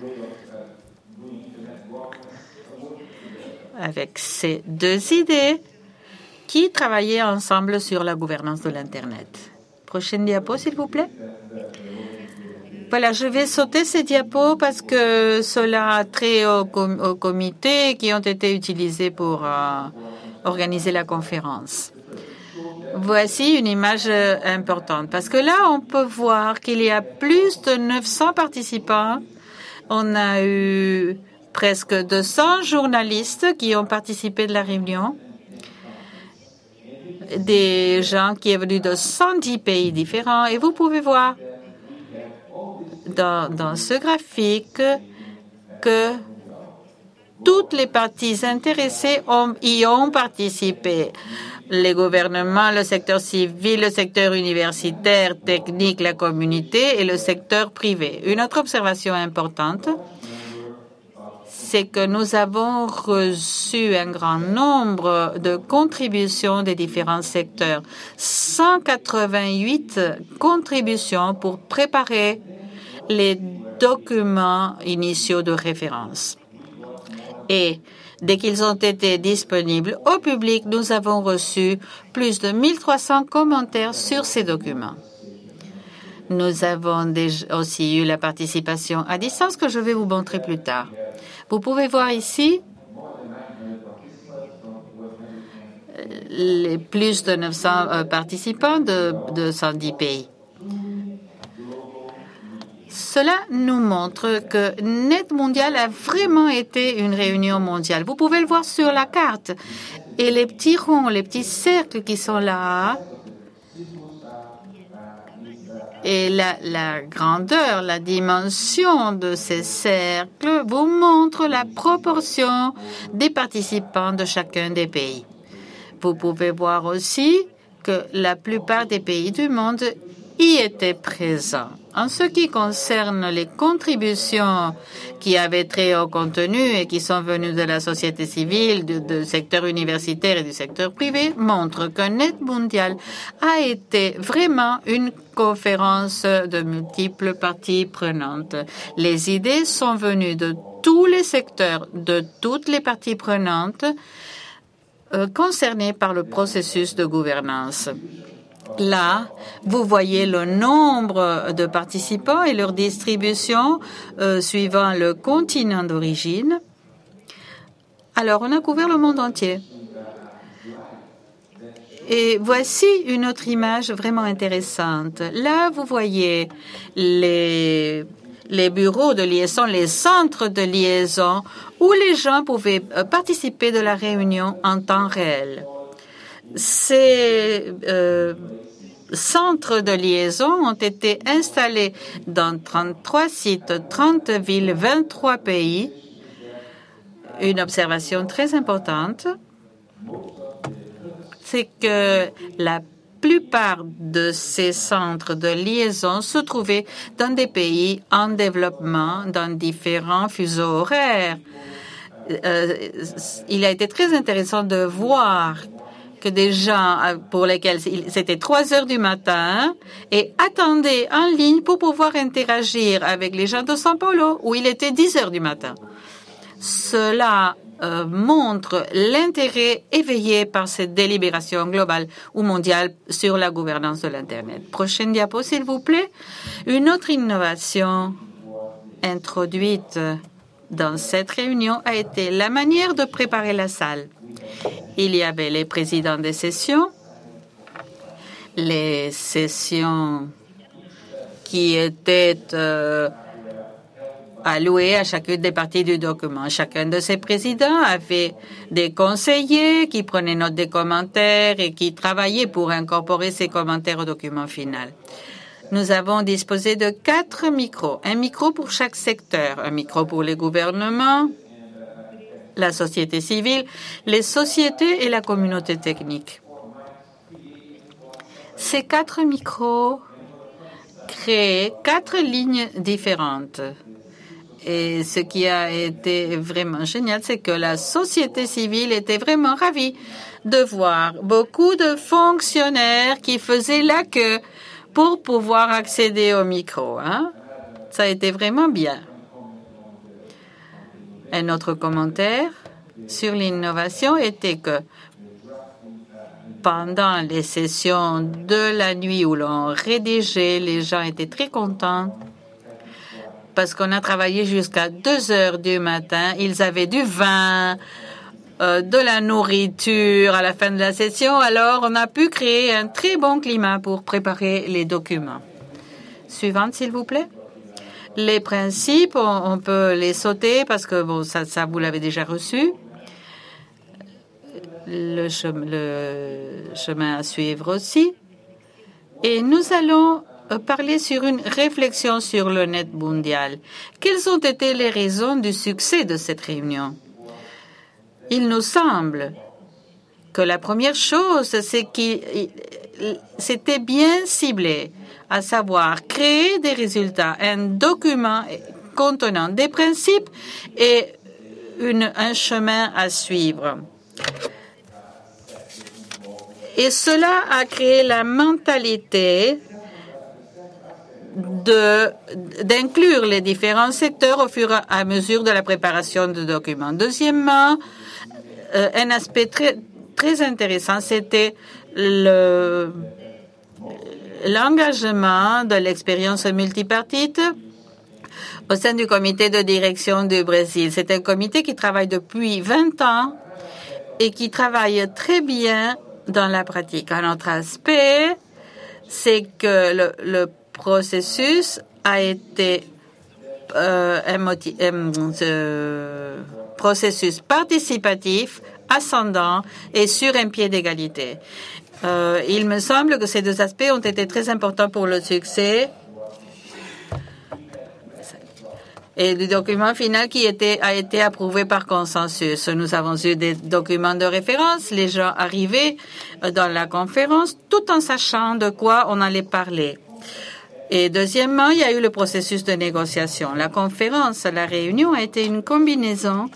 avec ces deux idées qui travaillaient ensemble sur la gouvernance de l'Internet. Prochaine diapo, s'il vous plaît. Voilà, je vais sauter ces diapos parce que cela a trait aux, com aux comités qui ont été utilisés pour euh, organiser la conférence. Voici une image importante parce que là, on peut voir qu'il y a plus de neuf cents participants. On a eu presque deux cents journalistes qui ont participé de la réunion. Des gens qui sont venus de cent dix pays différents. Et vous pouvez voir Dans, dans ce graphique que toutes les parties intéressées ont, y ont participé. Les gouvernements, le secteur civil, le secteur universitaire, technique, la communauté et le secteur privé. Une autre observation importante, c'est que nous avons reçu un grand nombre de contributions des différents secteurs. cent quatre-vingt-huit contributions pour préparer les documents initiaux de référence. Et dès qu'ils ont été disponibles au public, nous avons reçu plus de mille trois cents commentaires sur ces documents. Nous avons déjà aussi eu la participation à distance que je vais vous montrer plus tard. Vous pouvez voir ici les plus de neuf cents participants de, de cent dix pays. Cela nous montre que Net Mondial a vraiment été une réunion mondiale. Vous pouvez le voir sur la carte. Et les petits ronds, les petits cercles qui sont là, et la, la grandeur, la dimension de ces cercles vous montre la proportion des participants de chacun des pays. Vous pouvez voir aussi que la plupart des pays du monde y étaient présents. En ce qui concerne les contributions qui avaient trait au contenu et qui sont venues de la société civile, du, du secteur universitaire et du secteur privé, montrent que Net Mondial a été vraiment une conférence de multiples parties prenantes. Les idées sont venues de tous les secteurs, de toutes les parties prenantes euh, concernées par le processus de gouvernance. Là, vous voyez le nombre de participants et leur distribution euh, suivant le continent d'origine. Alors, on a couvert le monde entier. Et voici une autre image vraiment intéressante. Là, vous voyez les, les bureaux de liaison, les centres de liaison où les gens pouvaient participer de la réunion en temps réel. Ces euh, centres de liaison ont été installés dans trente-trois sites, trente villes, vingt-trois pays. Une observation très importante, c'est que la plupart de ces centres de liaison se trouvaient dans des pays en développement, dans différents fuseaux horaires. Euh, il a été très intéressant de voir que des gens pour lesquels c'était trois heures du matin et attendaient en ligne pour pouvoir interagir avec les gens de São Paulo où il était dix heures du matin. Cela euh, montre l'intérêt éveillé par cette délibération globale ou mondiale sur la gouvernance de l'Internet. Prochaine diapo, s'il vous plaît. Une autre innovation introduite dans cette réunion a été la manière de préparer la salle. Il y avait les présidents des sessions, les sessions qui étaient euh, allouées à chacune des parties du document. Chacun de ces présidents avait des conseillers qui prenaient note des commentaires et qui travaillaient pour incorporer ces commentaires au document final. Nous avons disposé de quatre micros, un micro pour chaque secteur, un micro pour les gouvernements, la société civile, les sociétés et la communauté technique. Ces quatre micros créaient quatre lignes différentes. Et ce qui a été vraiment génial, c'est que la société civile était vraiment ravie de voir beaucoup de fonctionnaires qui faisaient la queue pour pouvoir accéder au micro. Hein? Ça a été vraiment bien. Un autre commentaire sur l'innovation était que pendant les sessions de la nuit où l'on rédigeait, les gens étaient très contents parce qu'on a travaillé jusqu'à deux heures du matin. Ils avaient du vin, euh, de la nourriture à la fin de la session. Alors, on a pu créer un très bon climat pour préparer les documents. Suivante, s'il vous plaît. Les principes, on, on peut les sauter parce que bon, ça, ça vous l'avez déjà reçu. Le chemin, le chemin à suivre aussi. Et nous allons parler sur une réflexion sur le net mondial. Quelles ont été les raisons du succès de cette réunion? Il nous semble que la première chose, c'est qu'il c'était bien ciblé, à savoir créer des résultats, un document contenant des principes et une, un chemin à suivre. Et cela a créé la mentalité de d'inclure les différents secteurs au fur et à mesure de la préparation de documents. Deuxièmement, euh, un aspect très très intéressant, c'était le l'engagement de l'expérience multipartite au sein du comité de direction du Brésil. C'est un comité qui travaille depuis vingt ans et qui travaille très bien dans la pratique. Un autre aspect, c'est que le, le processus a été euh, un, motif, un euh, processus participatif, ascendant et sur un pied d'égalité. Euh, il me semble que ces deux aspects ont été très importants pour le succès et du document final qui était, a été approuvé par consensus. Nous avons eu des documents de référence, les gens arrivaient dans la conférence tout en sachant de quoi on allait parler. Et deuxièmement, il y a eu le processus de négociation. La conférence, la réunion a été une combinaison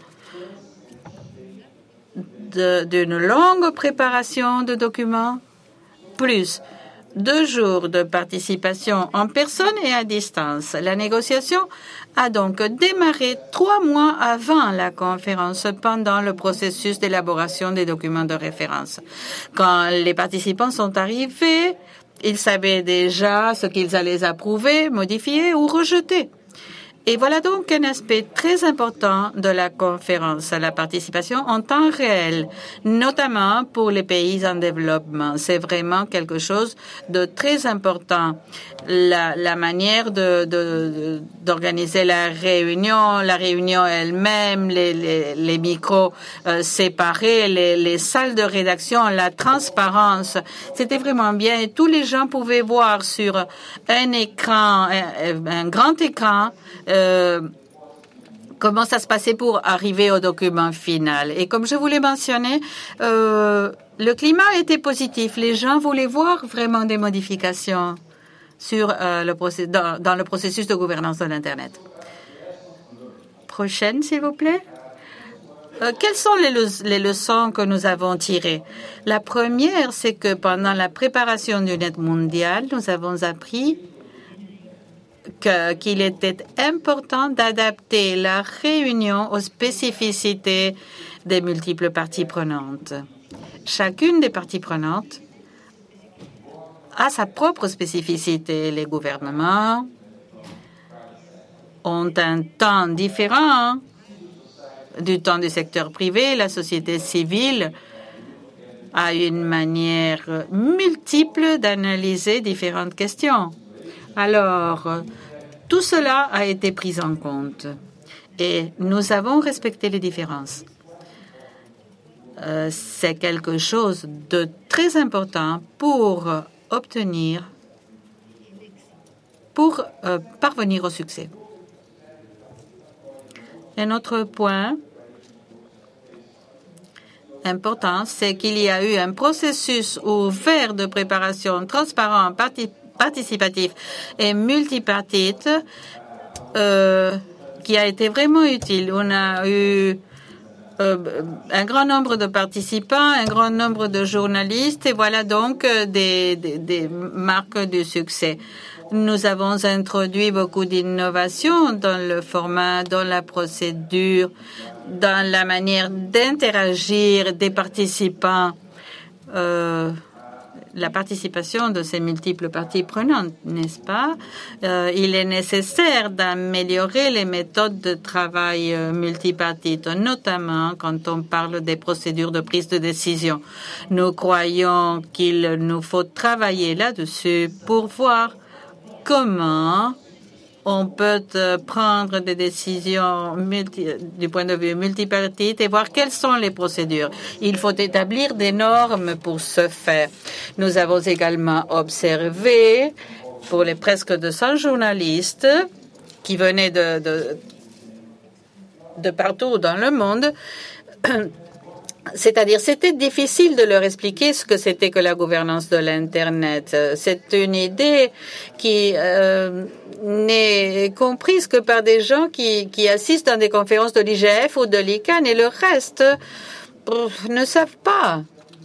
d'une longue préparation de documents, plus deux jours de participation en personne et à distance. La négociation a donc démarré trois mois avant la conférence, pendant le processus d'élaboration des documents de référence. Quand les participants sont arrivés, ils savaient déjà ce qu'ils allaient approuver, modifier ou rejeter. Et voilà donc un aspect très important de la conférence, la participation en temps réel, notamment pour les pays en développement. C'est vraiment quelque chose de très important. La, la manière de, de, d'organiser la réunion, la réunion elle-même, les, les, les micros euh, séparés, les, les salles de rédaction, la transparence, c'était vraiment bien. Et tous les gens pouvaient voir sur un écran, un, un grand écran, Euh, comment ça se passait pour arriver au document final. Et comme je vous l'ai mentionné, euh, le climat était positif. Les gens voulaient voir vraiment des modifications sur, euh, le process- dans, dans le processus de gouvernance de l'Internet. Prochaine, s'il vous plaît. Euh, quelles sont les, le- les leçons que nous avons tirées? La première, c'est que pendant la préparation du net mondial, nous avons appris Que, qu'il était important d'adapter la réunion aux spécificités des multiples parties prenantes. Chacune des parties prenantes a sa propre spécificité. Les gouvernements ont un temps différent du temps du secteur privé, la société civile a une manière multiple d'analyser différentes questions. Alors, tout cela a été pris en compte et nous avons respecté les différences. Euh, c'est quelque chose de très important pour obtenir, pour euh, parvenir au succès. Un autre point important, c'est qu'il y a eu un processus ouvert de préparation transparent, parti participatif et multipartite euh, qui a été vraiment utile. On a eu euh, un grand nombre de participants, un grand nombre de journalistes et voilà donc des, des, des marques du succès. Nous avons introduit beaucoup d'innovations dans le format, dans la procédure, dans la manière d'interagir des participants, euh, la participation de ces multiples parties prenantes, n'est-ce pas? Euh, il est nécessaire d'améliorer les méthodes de travail euh, multipartites, notamment quand on parle des procédures de prise de décision. Nous croyons qu'il nous faut travailler là-dessus pour voir comment on peut prendre des décisions multi, du point de vue multipartite et voir quelles sont les procédures. Il faut établir des normes pour ce faire. Nous avons également observé pour les presque deux cents journalistes qui venaient de, de, de partout dans le monde. C'est-à-dire, c'était difficile de leur expliquer ce que c'était que la gouvernance de l'Internet. C'est une idée qui euh, n'est comprise que par des gens qui, qui assistent dans des conférences de l'I G F ou de l'I C A N et le reste pff, ne savent pas.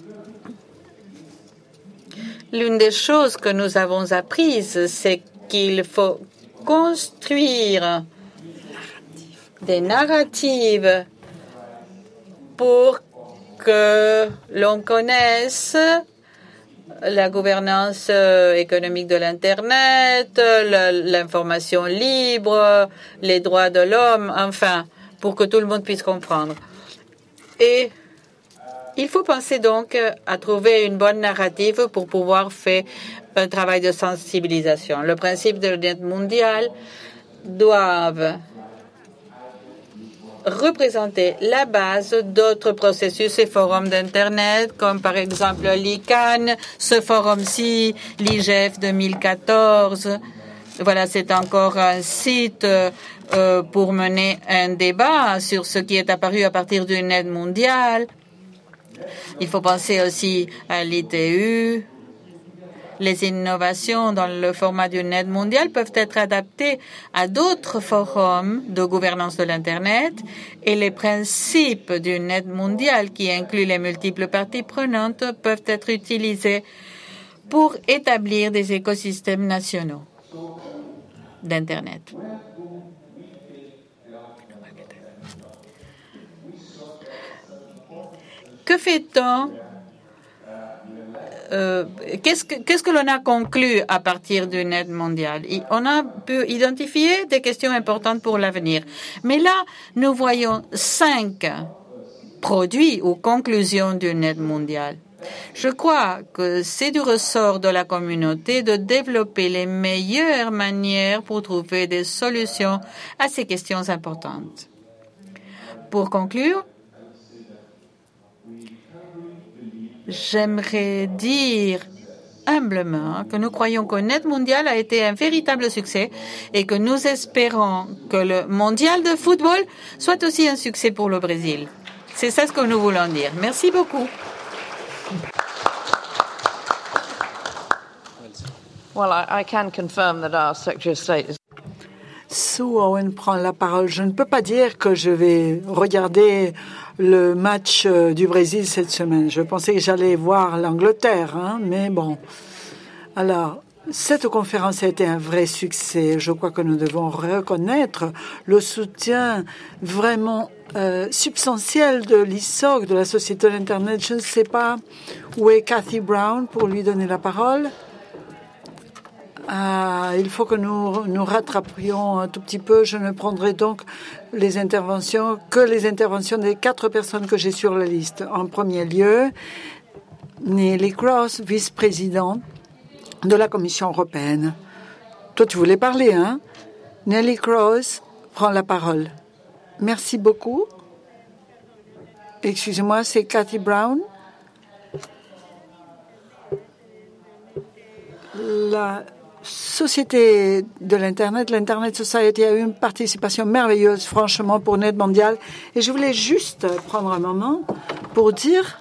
L'une des choses que nous avons apprises, c'est qu'il faut construire des narratives pour que l'on connaisse la gouvernance économique de l'Internet, l'information libre, les droits de l'homme, enfin, pour que tout le monde puisse comprendre. Et il faut penser donc à trouver une bonne narrative pour pouvoir faire un travail de sensibilisation. Le principe de l'Internet mondial doivent représenter la base d'autres processus et forums d'Internet, comme par exemple l'I C A N, ce forum-ci, l'I G F deux mille quatorze. Voilà, c'est encore un site euh, pour mener un débat sur ce qui est apparu à partir du net mondial. Il faut penser aussi à l'I T U. Les innovations dans le format du net mondial peuvent être adaptées à d'autres forums de gouvernance de l'Internet et les principes du net mondial qui incluent les multiples parties prenantes peuvent être utilisés pour établir des écosystèmes nationaux d'Internet. Que fait-on? Euh, qu'est-ce que, qu'est-ce que l'on a conclu à partir du net mondial? On a pu identifier des questions importantes pour l'avenir. Mais là, nous voyons cinq produits ou conclusions du net mondial. Je crois que c'est du ressort de la communauté de développer les meilleures manières pour trouver des solutions à ces questions importantes. Pour conclure, j'aimerais dire humblement que nous croyons que le net mondial a été un véritable succès et que nous espérons que le mondial de football soit aussi un succès pour le Brésil. C'est ça ce que nous voulons dire. Merci beaucoup. Well, I, I can confirm that our Secretary of State is Sue Owen prend la parole. Je ne peux pas dire que je vais regarder le match du Brésil cette semaine. Je pensais que j'allais voir l'Angleterre, hein, mais bon. Alors, cette conférence a été un vrai succès. Je crois que nous devons reconnaître le soutien vraiment euh, substantiel de l'I S O C, de la Société de l'Internet. Je ne sais pas où est Cathy Brown pour lui donner la parole. Ah, il faut que nous nous rattrapions un tout petit peu. Je ne prendrai donc les interventions que les interventions des quatre personnes que j'ai sur la liste. En premier lieu, Neelie Kroes, vice-président de la Commission européenne. Toi, tu voulais parler, hein? Neelie Kroes prend la parole. Merci beaucoup. Excusez-moi, c'est Cathy Brown. La société de l'Internet, l'Internet Society a eu une participation merveilleuse, franchement, pour Net Mondial. Et je voulais juste prendre un moment pour dire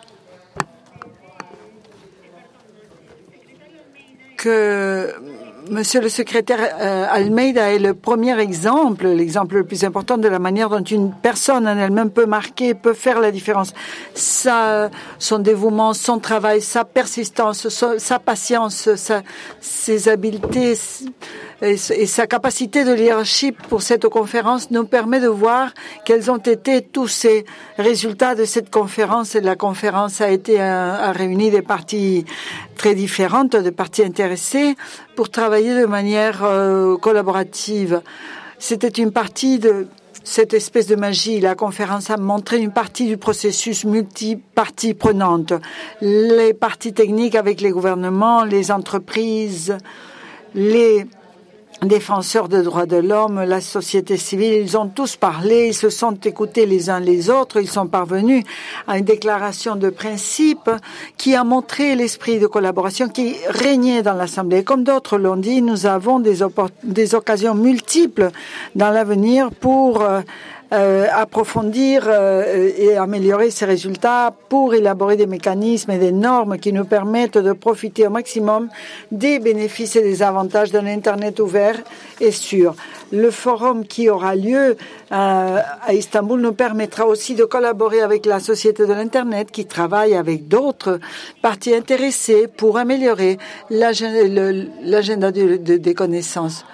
que Monsieur le secrétaire euh, Almeida est le premier exemple, l'exemple le plus important de la manière dont une personne en elle-même peut marquer, peut faire la différence. Sa, son dévouement, son travail, sa persistance, sa, sa patience, sa, ses habiletés et, et sa capacité de leadership pour cette conférence nous permet de voir quels ont été tous ces résultats de cette conférence. Et la conférence a été a, a réuni des parties très différentes, des parties intéressées pour travailler de manière euh, collaborative. C'était une partie de cette espèce de magie. La conférence a montré une partie du processus multi-parties prenantes. Les parties techniques avec les gouvernements, les entreprises, les défenseurs des droits de l'homme, la société civile, ils ont tous parlé, ils se sont écoutés les uns les autres, ils sont parvenus à une déclaration de principe qui a montré l'esprit de collaboration qui régnait dans l'Assemblée. Comme d'autres l'ont dit, nous avons des, des occasions multiples dans l'avenir pour euh, Euh, approfondir euh, et améliorer ces résultats pour élaborer des mécanismes et des normes qui nous permettent de profiter au maximum des bénéfices et des avantages d'un Internet ouvert et sûr. Le forum qui aura lieu euh, à Istanbul nous permettra aussi de collaborer avec la Société de l'Internet qui travaille avec d'autres parties intéressées pour améliorer l'agenda de, de, des connaissances.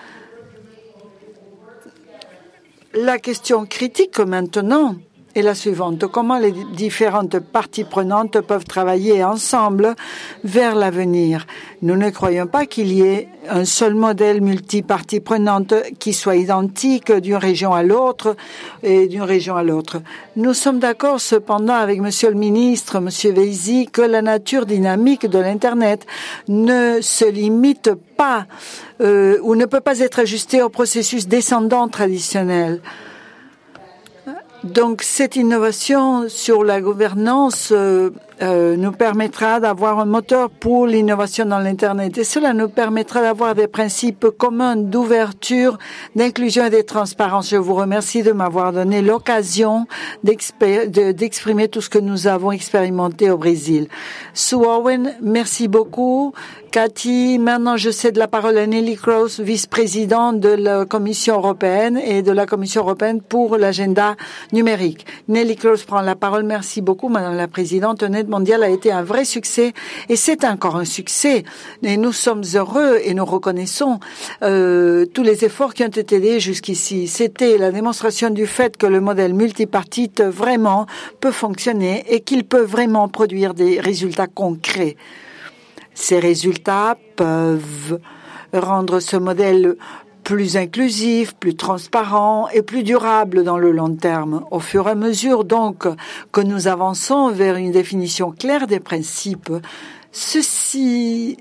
La question critique maintenant est la suivante. Comment les différentes parties prenantes peuvent travailler ensemble vers l'avenir? Nous ne croyons pas qu'il y ait un seul modèle multi-parties prenantes qui soit identique d'une région à l'autre et d'une région à l'autre. Nous sommes d'accord cependant avec Monsieur le ministre, Monsieur Veisi, que la nature dynamique de l'Internet ne se limite pas euh, ou ne peut pas être ajustée au processus descendant traditionnel. Donc, cette innovation sur la gouvernance euh, euh, nous permettra d'avoir un moteur pour l'innovation dans l'Internet. Et cela nous permettra d'avoir des principes communs d'ouverture, d'inclusion et de transparence. Je vous remercie de m'avoir donné l'occasion d'exprimer tout ce que nous avons expérimenté au Brésil. Sue Owen, merci beaucoup. Cathy, maintenant je cède la parole à Neelie Kroes, vice-présidente de la Commission européenne et de la Commission européenne pour l'agenda numérique. Neelie Kroes prend la parole. Merci beaucoup, Madame la Présidente. Net Mondial a été un vrai succès et c'est encore un succès. Et nous sommes heureux et nous reconnaissons euh, tous les efforts qui ont été faits jusqu'ici. C'était la démonstration du fait que le modèle multipartite vraiment peut fonctionner et qu'il peut vraiment produire des résultats concrets. Ces résultats peuvent rendre ce modèle plus inclusif, plus transparent et plus durable dans le long terme. Au fur et à mesure donc que nous avançons vers une définition claire des principes, ceci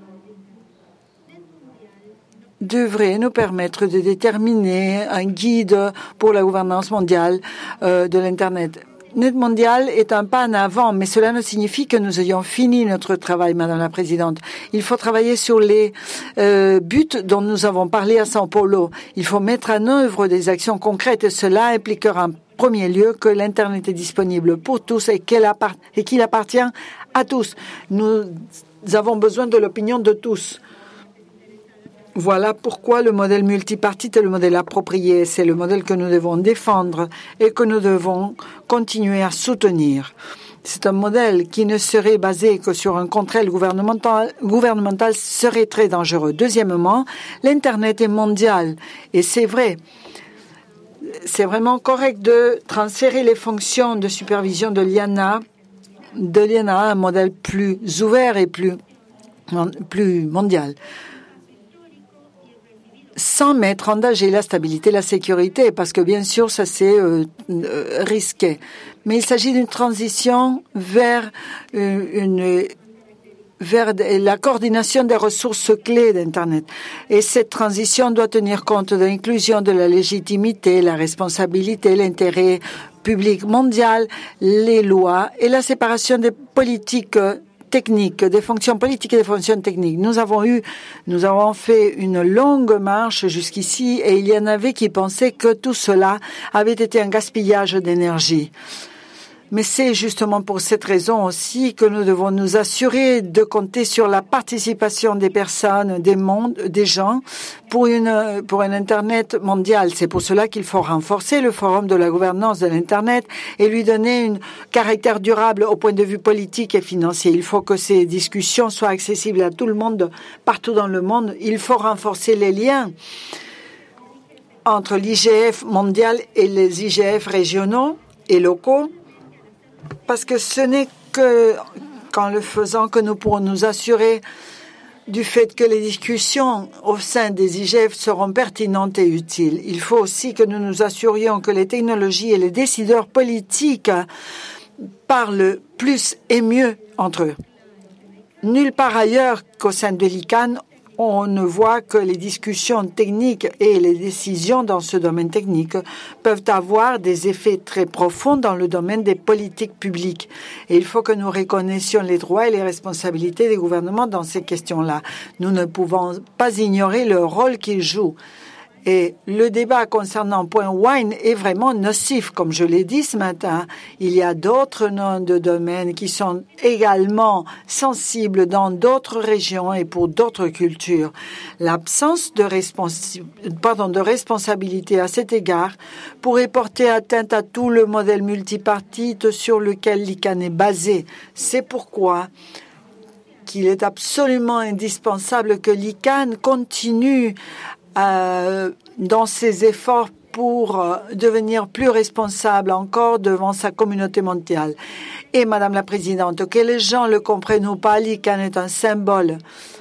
devrait nous permettre de déterminer un guide pour la gouvernance mondiale euh, de l'Internet. Net Mondial est un pas en avant, mais cela ne signifie que nous ayons fini notre travail, Madame la Présidente. Il faut travailler sur les euh, buts dont nous avons parlé à São Paulo. Il faut mettre en œuvre des actions concrètes et cela impliquera en premier lieu que l'Internet est disponible pour tous et qu'il appart- et qu'il appartient à tous. Nous avons besoin de l'opinion de tous. Voilà pourquoi le modèle multipartite est le modèle approprié. C'est le modèle que nous devons défendre et que nous devons continuer à soutenir. C'est un modèle qui ne serait basé que sur un contrôle gouvernemental, gouvernemental serait très dangereux. Deuxièmement, l'Internet est mondial. Et c'est vrai. C'est vraiment correct de transférer les fonctions de supervision de l'I A N A, de l'I A N A à un modèle plus ouvert et plus, plus mondial. sans mettre en danger la stabilité et la sécurité, parce que bien sûr, ça c'est euh, euh, risqué. Mais il s'agit d'une transition vers euh, une vers la coordination des ressources clés d'Internet. Et cette transition doit tenir compte de l'inclusion de la légitimité, la responsabilité, l'intérêt public mondial, les lois et la séparation des politiques techniques, des fonctions politiques et des fonctions techniques. Nous avons eu, nous avons fait une longue marche jusqu'ici et il y en avait qui pensaient que tout cela avait été un gaspillage d'énergie. Mais c'est justement pour cette raison aussi que nous devons nous assurer de compter sur la participation des personnes, des mondes, des gens pour une, pour un Internet mondial. C'est pour cela qu'il faut renforcer le forum de la gouvernance de l'Internet et lui donner un caractère durable au point de vue politique et financier. Il faut que ces discussions soient accessibles à tout le monde, partout dans le monde. Il faut renforcer les liens entre l'I G F mondial et les I G F régionaux et locaux. Parce que ce n'est que qu'en le faisant que nous pourrons nous assurer du fait que les discussions au sein des I G F seront pertinentes et utiles. Il faut aussi que nous nous assurions que les technologies et les décideurs politiques parlent plus et mieux entre eux. Nulle part ailleurs qu'au sein de l'I C A N, on ne voit que les discussions techniques et les décisions dans ce domaine technique peuvent avoir des effets très profonds dans le domaine des politiques publiques. Et il faut que nous reconnaissions les droits et les responsabilités des gouvernements dans ces questions-là. Nous ne pouvons pas ignorer le rôle qu'ils jouent. Et le débat concernant Point Wine est vraiment nocif, comme je l'ai dit ce matin. Il y a d'autres noms de domaines qui sont également sensibles dans d'autres régions et pour d'autres cultures. L'absence de, respons- pardon, de responsabilité à cet égard pourrait porter atteinte à tout le modèle multipartite sur lequel l'I C A N est basé. C'est pourquoi qu'il est absolument indispensable que l'I C A N continue Euh, dans ses efforts pour euh, devenir plus responsable encore devant sa communauté mondiale. Et Madame la Présidente, que les gens le comprennent ou pas, l'I C A N est un symbole,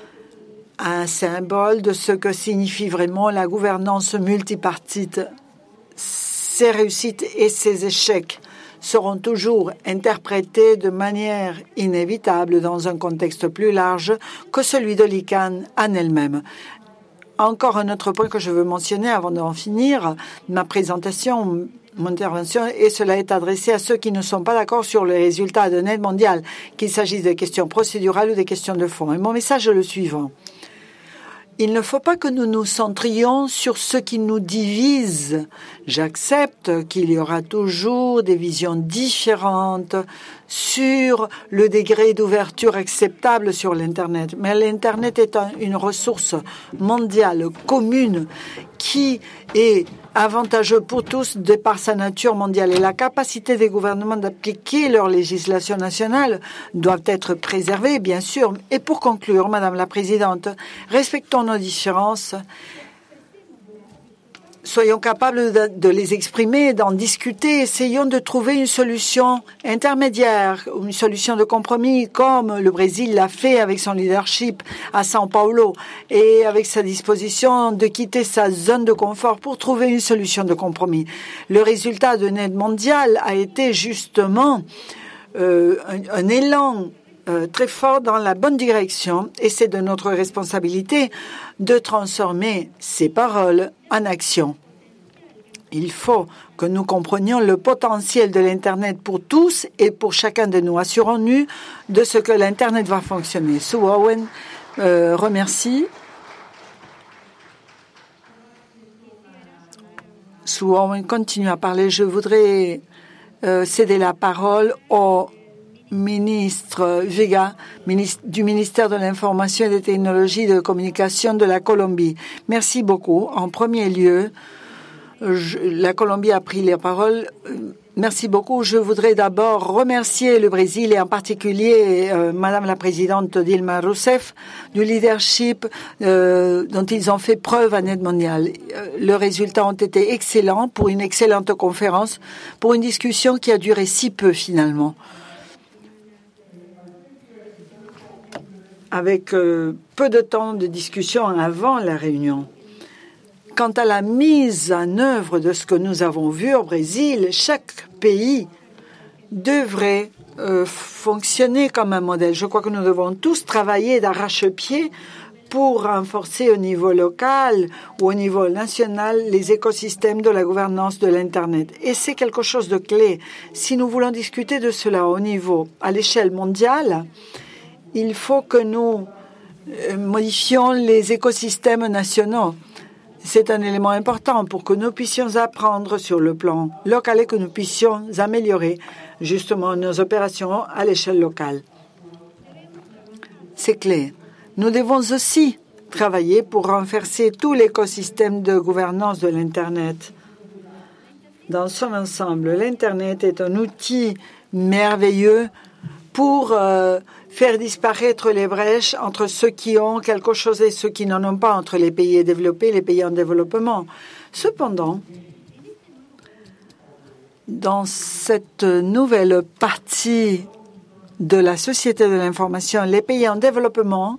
un symbole de ce que signifie vraiment la gouvernance multipartite. Ses réussites et ses échecs seront toujours interprétés de manière inévitable dans un contexte plus large que celui de l'I C A N en elle-même. Encore un autre point que je veux mentionner avant d'en finir ma présentation, mon intervention, et cela est adressé à ceux qui ne sont pas d'accord sur les résultats de Net mondial, qu'il s'agisse de questions procédurales ou des questions de fond. Et mon message est le suivant. Il ne faut pas que nous nous centrions sur ce qui nous divise. J'accepte qu'il y aura toujours des visions différentes sur le degré d'ouverture acceptable sur l'Internet. Mais l'Internet est un, une ressource mondiale commune qui est avantageux pour tous de par sa nature mondiale. Et la capacité des gouvernements d'appliquer leur législation nationale doivent être préservées, bien sûr. Et pour conclure, Madame la Présidente, respectons nos différences. Soyons capables de, de les exprimer, d'en discuter. Essayons de trouver une solution intermédiaire, une solution de compromis, comme le Brésil l'a fait avec son leadership à São Paulo et avec sa disposition de quitter sa zone de confort pour trouver une solution de compromis. Le résultat de Net mondial a été justement euh, un, un élan Euh, très fort dans la bonne direction et c'est de notre responsabilité de transformer ces paroles en action. Il faut que nous comprenions le potentiel de l'Internet pour tous et pour chacun de nous. Assurons-nous de ce que l'Internet va fonctionner. Sue Owen euh, remercie. Sue Owen continue à parler. Je voudrais euh, céder la parole au ministre Vega, ministre, du ministère de l'Information et des Technologies de Communication de la Colombie. Merci beaucoup. En premier lieu, je, la Colombie a pris la parole. Merci beaucoup. Je voudrais d'abord remercier le Brésil et en particulier euh, Madame la Présidente Dilma Rousseff du leadership euh, dont ils ont fait preuve à Net mondial. Euh, les résultats ont été excellents pour une excellente conférence, pour une discussion qui a duré si peu finalement. Avec euh, peu de temps de discussion avant la réunion. quant à la mise en œuvre de ce que nous avons vu au Brésil, chaque pays devrait euh, fonctionner comme un modèle. Je crois que nous devons tous travailler d'arrache-pied pour renforcer au niveau local ou au niveau national les écosystèmes de la gouvernance de l'Internet. Et c'est quelque chose de clé. Si nous voulons discuter de cela au niveau, à l'échelle mondiale, il faut que nous modifions les écosystèmes nationaux. C'est un élément important pour que nous puissions apprendre sur le plan local et que nous puissions améliorer justement nos opérations à l'échelle locale. C'est clé. Nous devons aussi travailler pour renforcer tout l'écosystème de gouvernance de l'Internet. Dans son ensemble, l'Internet est un outil merveilleux pour euh, faire disparaître les brèches entre ceux qui ont quelque chose et ceux qui n'en ont pas, entre les pays développés et les pays en développement. Cependant, dans cette nouvelle partie de la société de l'information, les pays en développement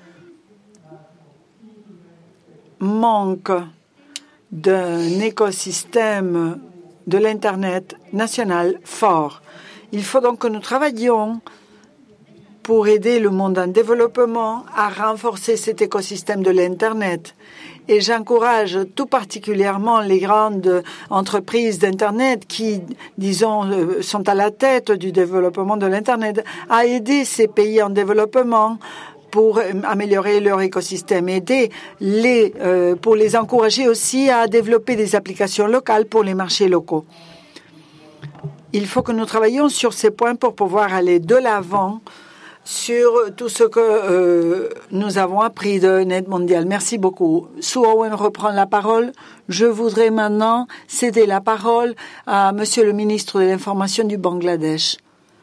manquent d'un écosystème de l'Internet national fort. Il faut donc que nous travaillions pour aider le monde en développement à renforcer cet écosystème de l'Internet. Et j'encourage tout particulièrement les grandes entreprises d'Internet qui, disons, sont à la tête du développement de l'Internet à aider ces pays en développement pour améliorer leur écosystème, aider les, euh, pour les encourager aussi à développer des applications locales pour les marchés locaux. Il faut que nous travaillions sur ces points pour pouvoir aller de l'avant sur tout ce que euh, nous avons appris de Net Mondial. Merci beaucoup. Sue Owen reprend la parole. Je voudrais maintenant céder la parole à Monsieur le ministre de l'Information du Bangladesh.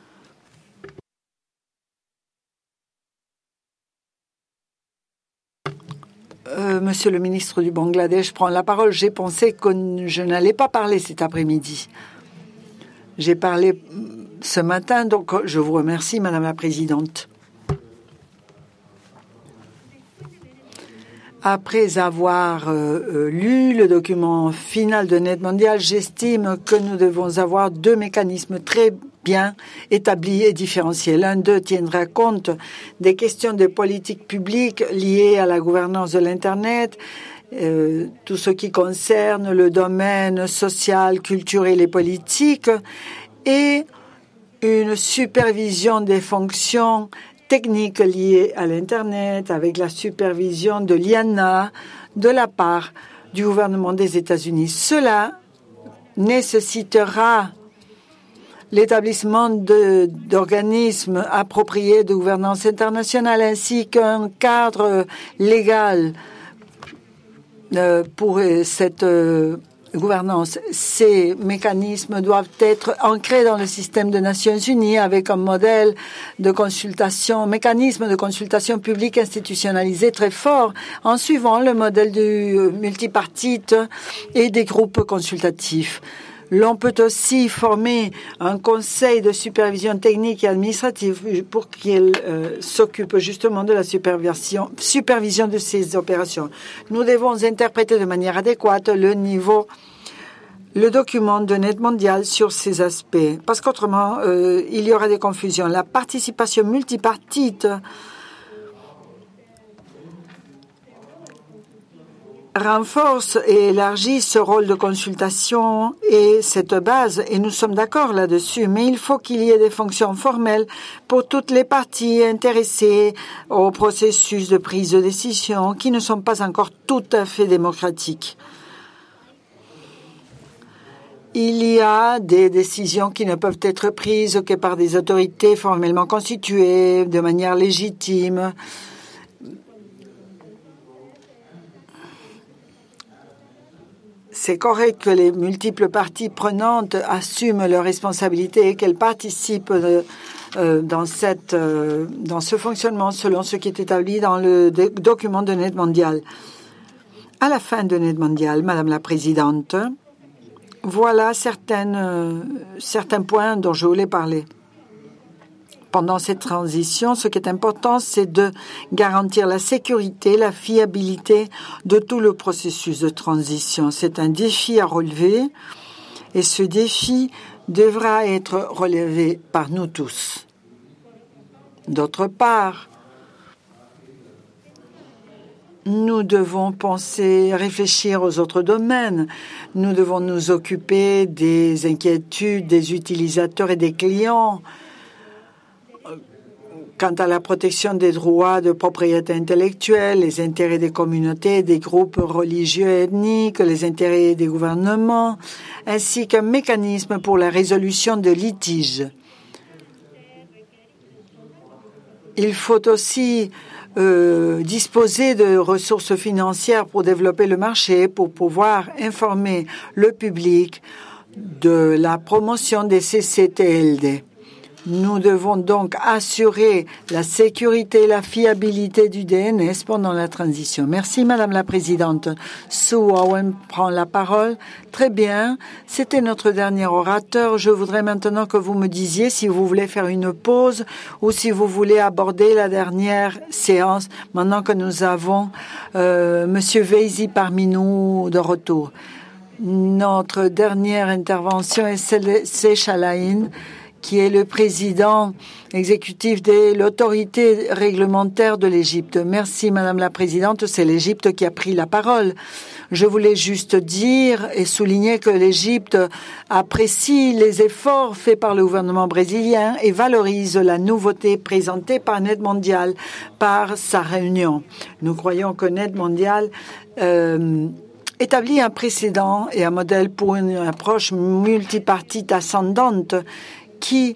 Euh, Monsieur le ministre du Bangladesh prend la parole. J'ai pensé que je n'allais pas parler cet après-midi. J'ai parlé ce matin, donc je vous remercie, Madame la Présidente. Après avoir euh, lu le document final de Net Mondial, j'estime que nous devons avoir deux mécanismes très bien établis et différenciés. L'un d'eux tiendra compte des questions de politique publique liées à la gouvernance de l'Internet, euh, tout ce qui concerne le domaine social, culturel et politique, et une supervision des fonctions techniques liées à l'Internet avec la supervision de l'I A N A de la part du gouvernement des États-Unis. Cela nécessitera l'établissement d'organismes appropriés de gouvernance internationale ainsi qu'un cadre légal euh, pour cette euh, gouvernance. Ces mécanismes doivent être ancrés dans le système des Nations Unies avec un modèle de consultation, mécanisme de consultation publique institutionnalisé très fort en suivant le modèle du multipartite et des groupes consultatifs. L'on peut aussi former un conseil de supervision technique et administrative pour qu'il euh, s'occupe justement de la supervision, supervision de ces opérations. Nous devons interpréter de manière adéquate le niveau, le document de Net Mondial sur ces aspects, parce qu'autrement, euh, il y aura des confusions. La participation multipartite renforce et élargit ce rôle de consultation et cette base, et nous sommes d'accord là-dessus, mais il faut qu'il y ait des fonctions formelles pour toutes les parties intéressées au processus de prise de décision qui ne sont pas encore tout à fait démocratiques. Il y a des décisions qui ne peuvent être prises que par des autorités formellement constituées, de manière légitime. C'est correct que les multiples parties prenantes assument leurs responsabilités et qu'elles participent euh, euh, dans, cette, euh, dans ce fonctionnement selon ce qui est établi dans le document de Net Mondial. À la fin de Net Mondial, Madame la Présidente, voilà certaines, euh, certains points dont je voulais parler. pendant cette transition, ce qui est important, c'est de garantir la sécurité, la fiabilité de tout le processus de transition. C'est un défi à relever et ce défi devra être relevé par nous tous. D'autre part, nous devons penser, réfléchir aux autres domaines. Nous devons nous occuper des inquiétudes des utilisateurs et des clients quant à la protection des droits de propriété intellectuelle, les intérêts des communautés, des groupes religieux et ethniques, les intérêts des gouvernements, ainsi qu'un mécanisme pour la résolution de litiges. Il faut aussi euh, disposer de ressources financières pour développer le marché, pour pouvoir informer le public de la promotion des C C T L D. Nous devons donc assurer la sécurité et la fiabilité du D N S pendant la transition. Merci, Madame la Présidente. Sue Owen prend la parole. Très bien. C'était notre dernier orateur. Je voudrais maintenant que vous me disiez si vous voulez faire une pause ou si vous voulez aborder la dernière séance maintenant que nous avons euh, Monsieur Veisi parmi nous de retour. Notre dernière intervention est celle de Chalaïn, qui est le président exécutif de l'autorité réglementaire de l'Égypte. Merci, Madame la Présidente. C'est l'Égypte qui a pris la parole. Je voulais juste dire et souligner que l'Égypte apprécie les efforts faits par le gouvernement brésilien et valorise la nouveauté présentée par Net Mondial par sa réunion. Nous croyons que Net Mondial euh, établit un précédent et un modèle pour une approche multipartite ascendante qui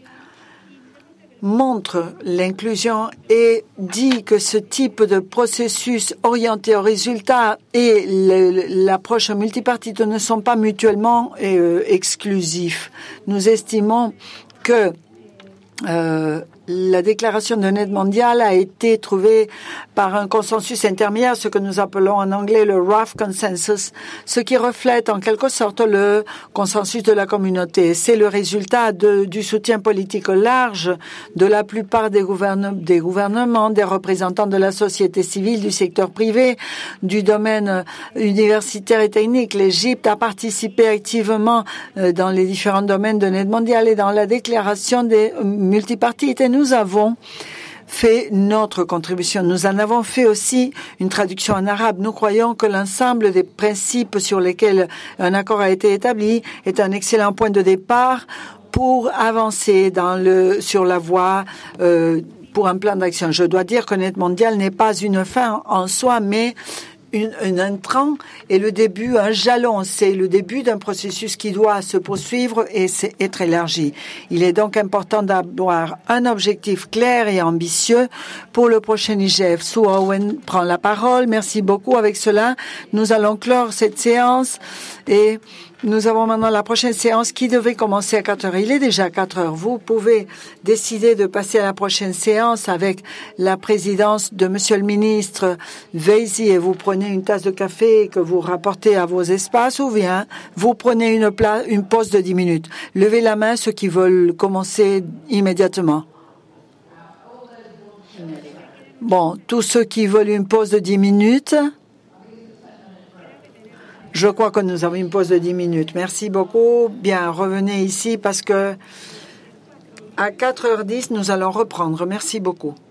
montre l'inclusion et dit que ce type de processus orienté au résultat et l'approche multipartite ne sont pas mutuellement euh, exclusifs. Nous estimons que euh, la déclaration de Net Mondial a été trouvée par un consensus intermédiaire, ce que nous appelons en anglais le rough consensus, ce qui reflète en quelque sorte le consensus de la communauté. C'est le résultat de, du soutien politique large de la plupart des, gouverne, des gouvernements, des représentants de la société civile, du secteur privé, du domaine universitaire et technique. L'Égypte a participé activement dans les différents domaines de Net Mondial et dans la déclaration des multipartites. Et nous avons fait notre contribution. Nous en avons fait aussi une traduction en arabe. Nous croyons que l'ensemble des principes sur lesquels un accord a été établi est un excellent point de départ pour avancer dans le, sur la voie euh, pour un plan d'action. Je dois dire que Net Mondial n'est pas une fin en soi, mais Une, un intrant et le début, un jalon. C'est le début d'un processus qui doit se poursuivre et être élargi. Il est donc important d'avoir un objectif clair et ambitieux pour le prochain I G F. Sue Owen prend la parole. Merci beaucoup. Avec cela, nous allons clore cette séance et nous avons maintenant la prochaine séance qui devait commencer à quatre heures. Il est déjà quatre heures. Vous pouvez décider de passer à la prochaine séance avec la présidence de Monsieur le ministre Veisi et vous prenez une tasse de café que vous rapportez à vos espaces ou bien vous prenez une, pla- une pause de dix minutes. Levez la main ceux qui veulent commencer immédiatement. Bon, tous ceux qui veulent une pause de dix minutes. Je crois que nous avons une pause de dix minutes. Merci beaucoup. Bien, revenez ici parce que à quatre heures dix, nous allons reprendre. Merci beaucoup.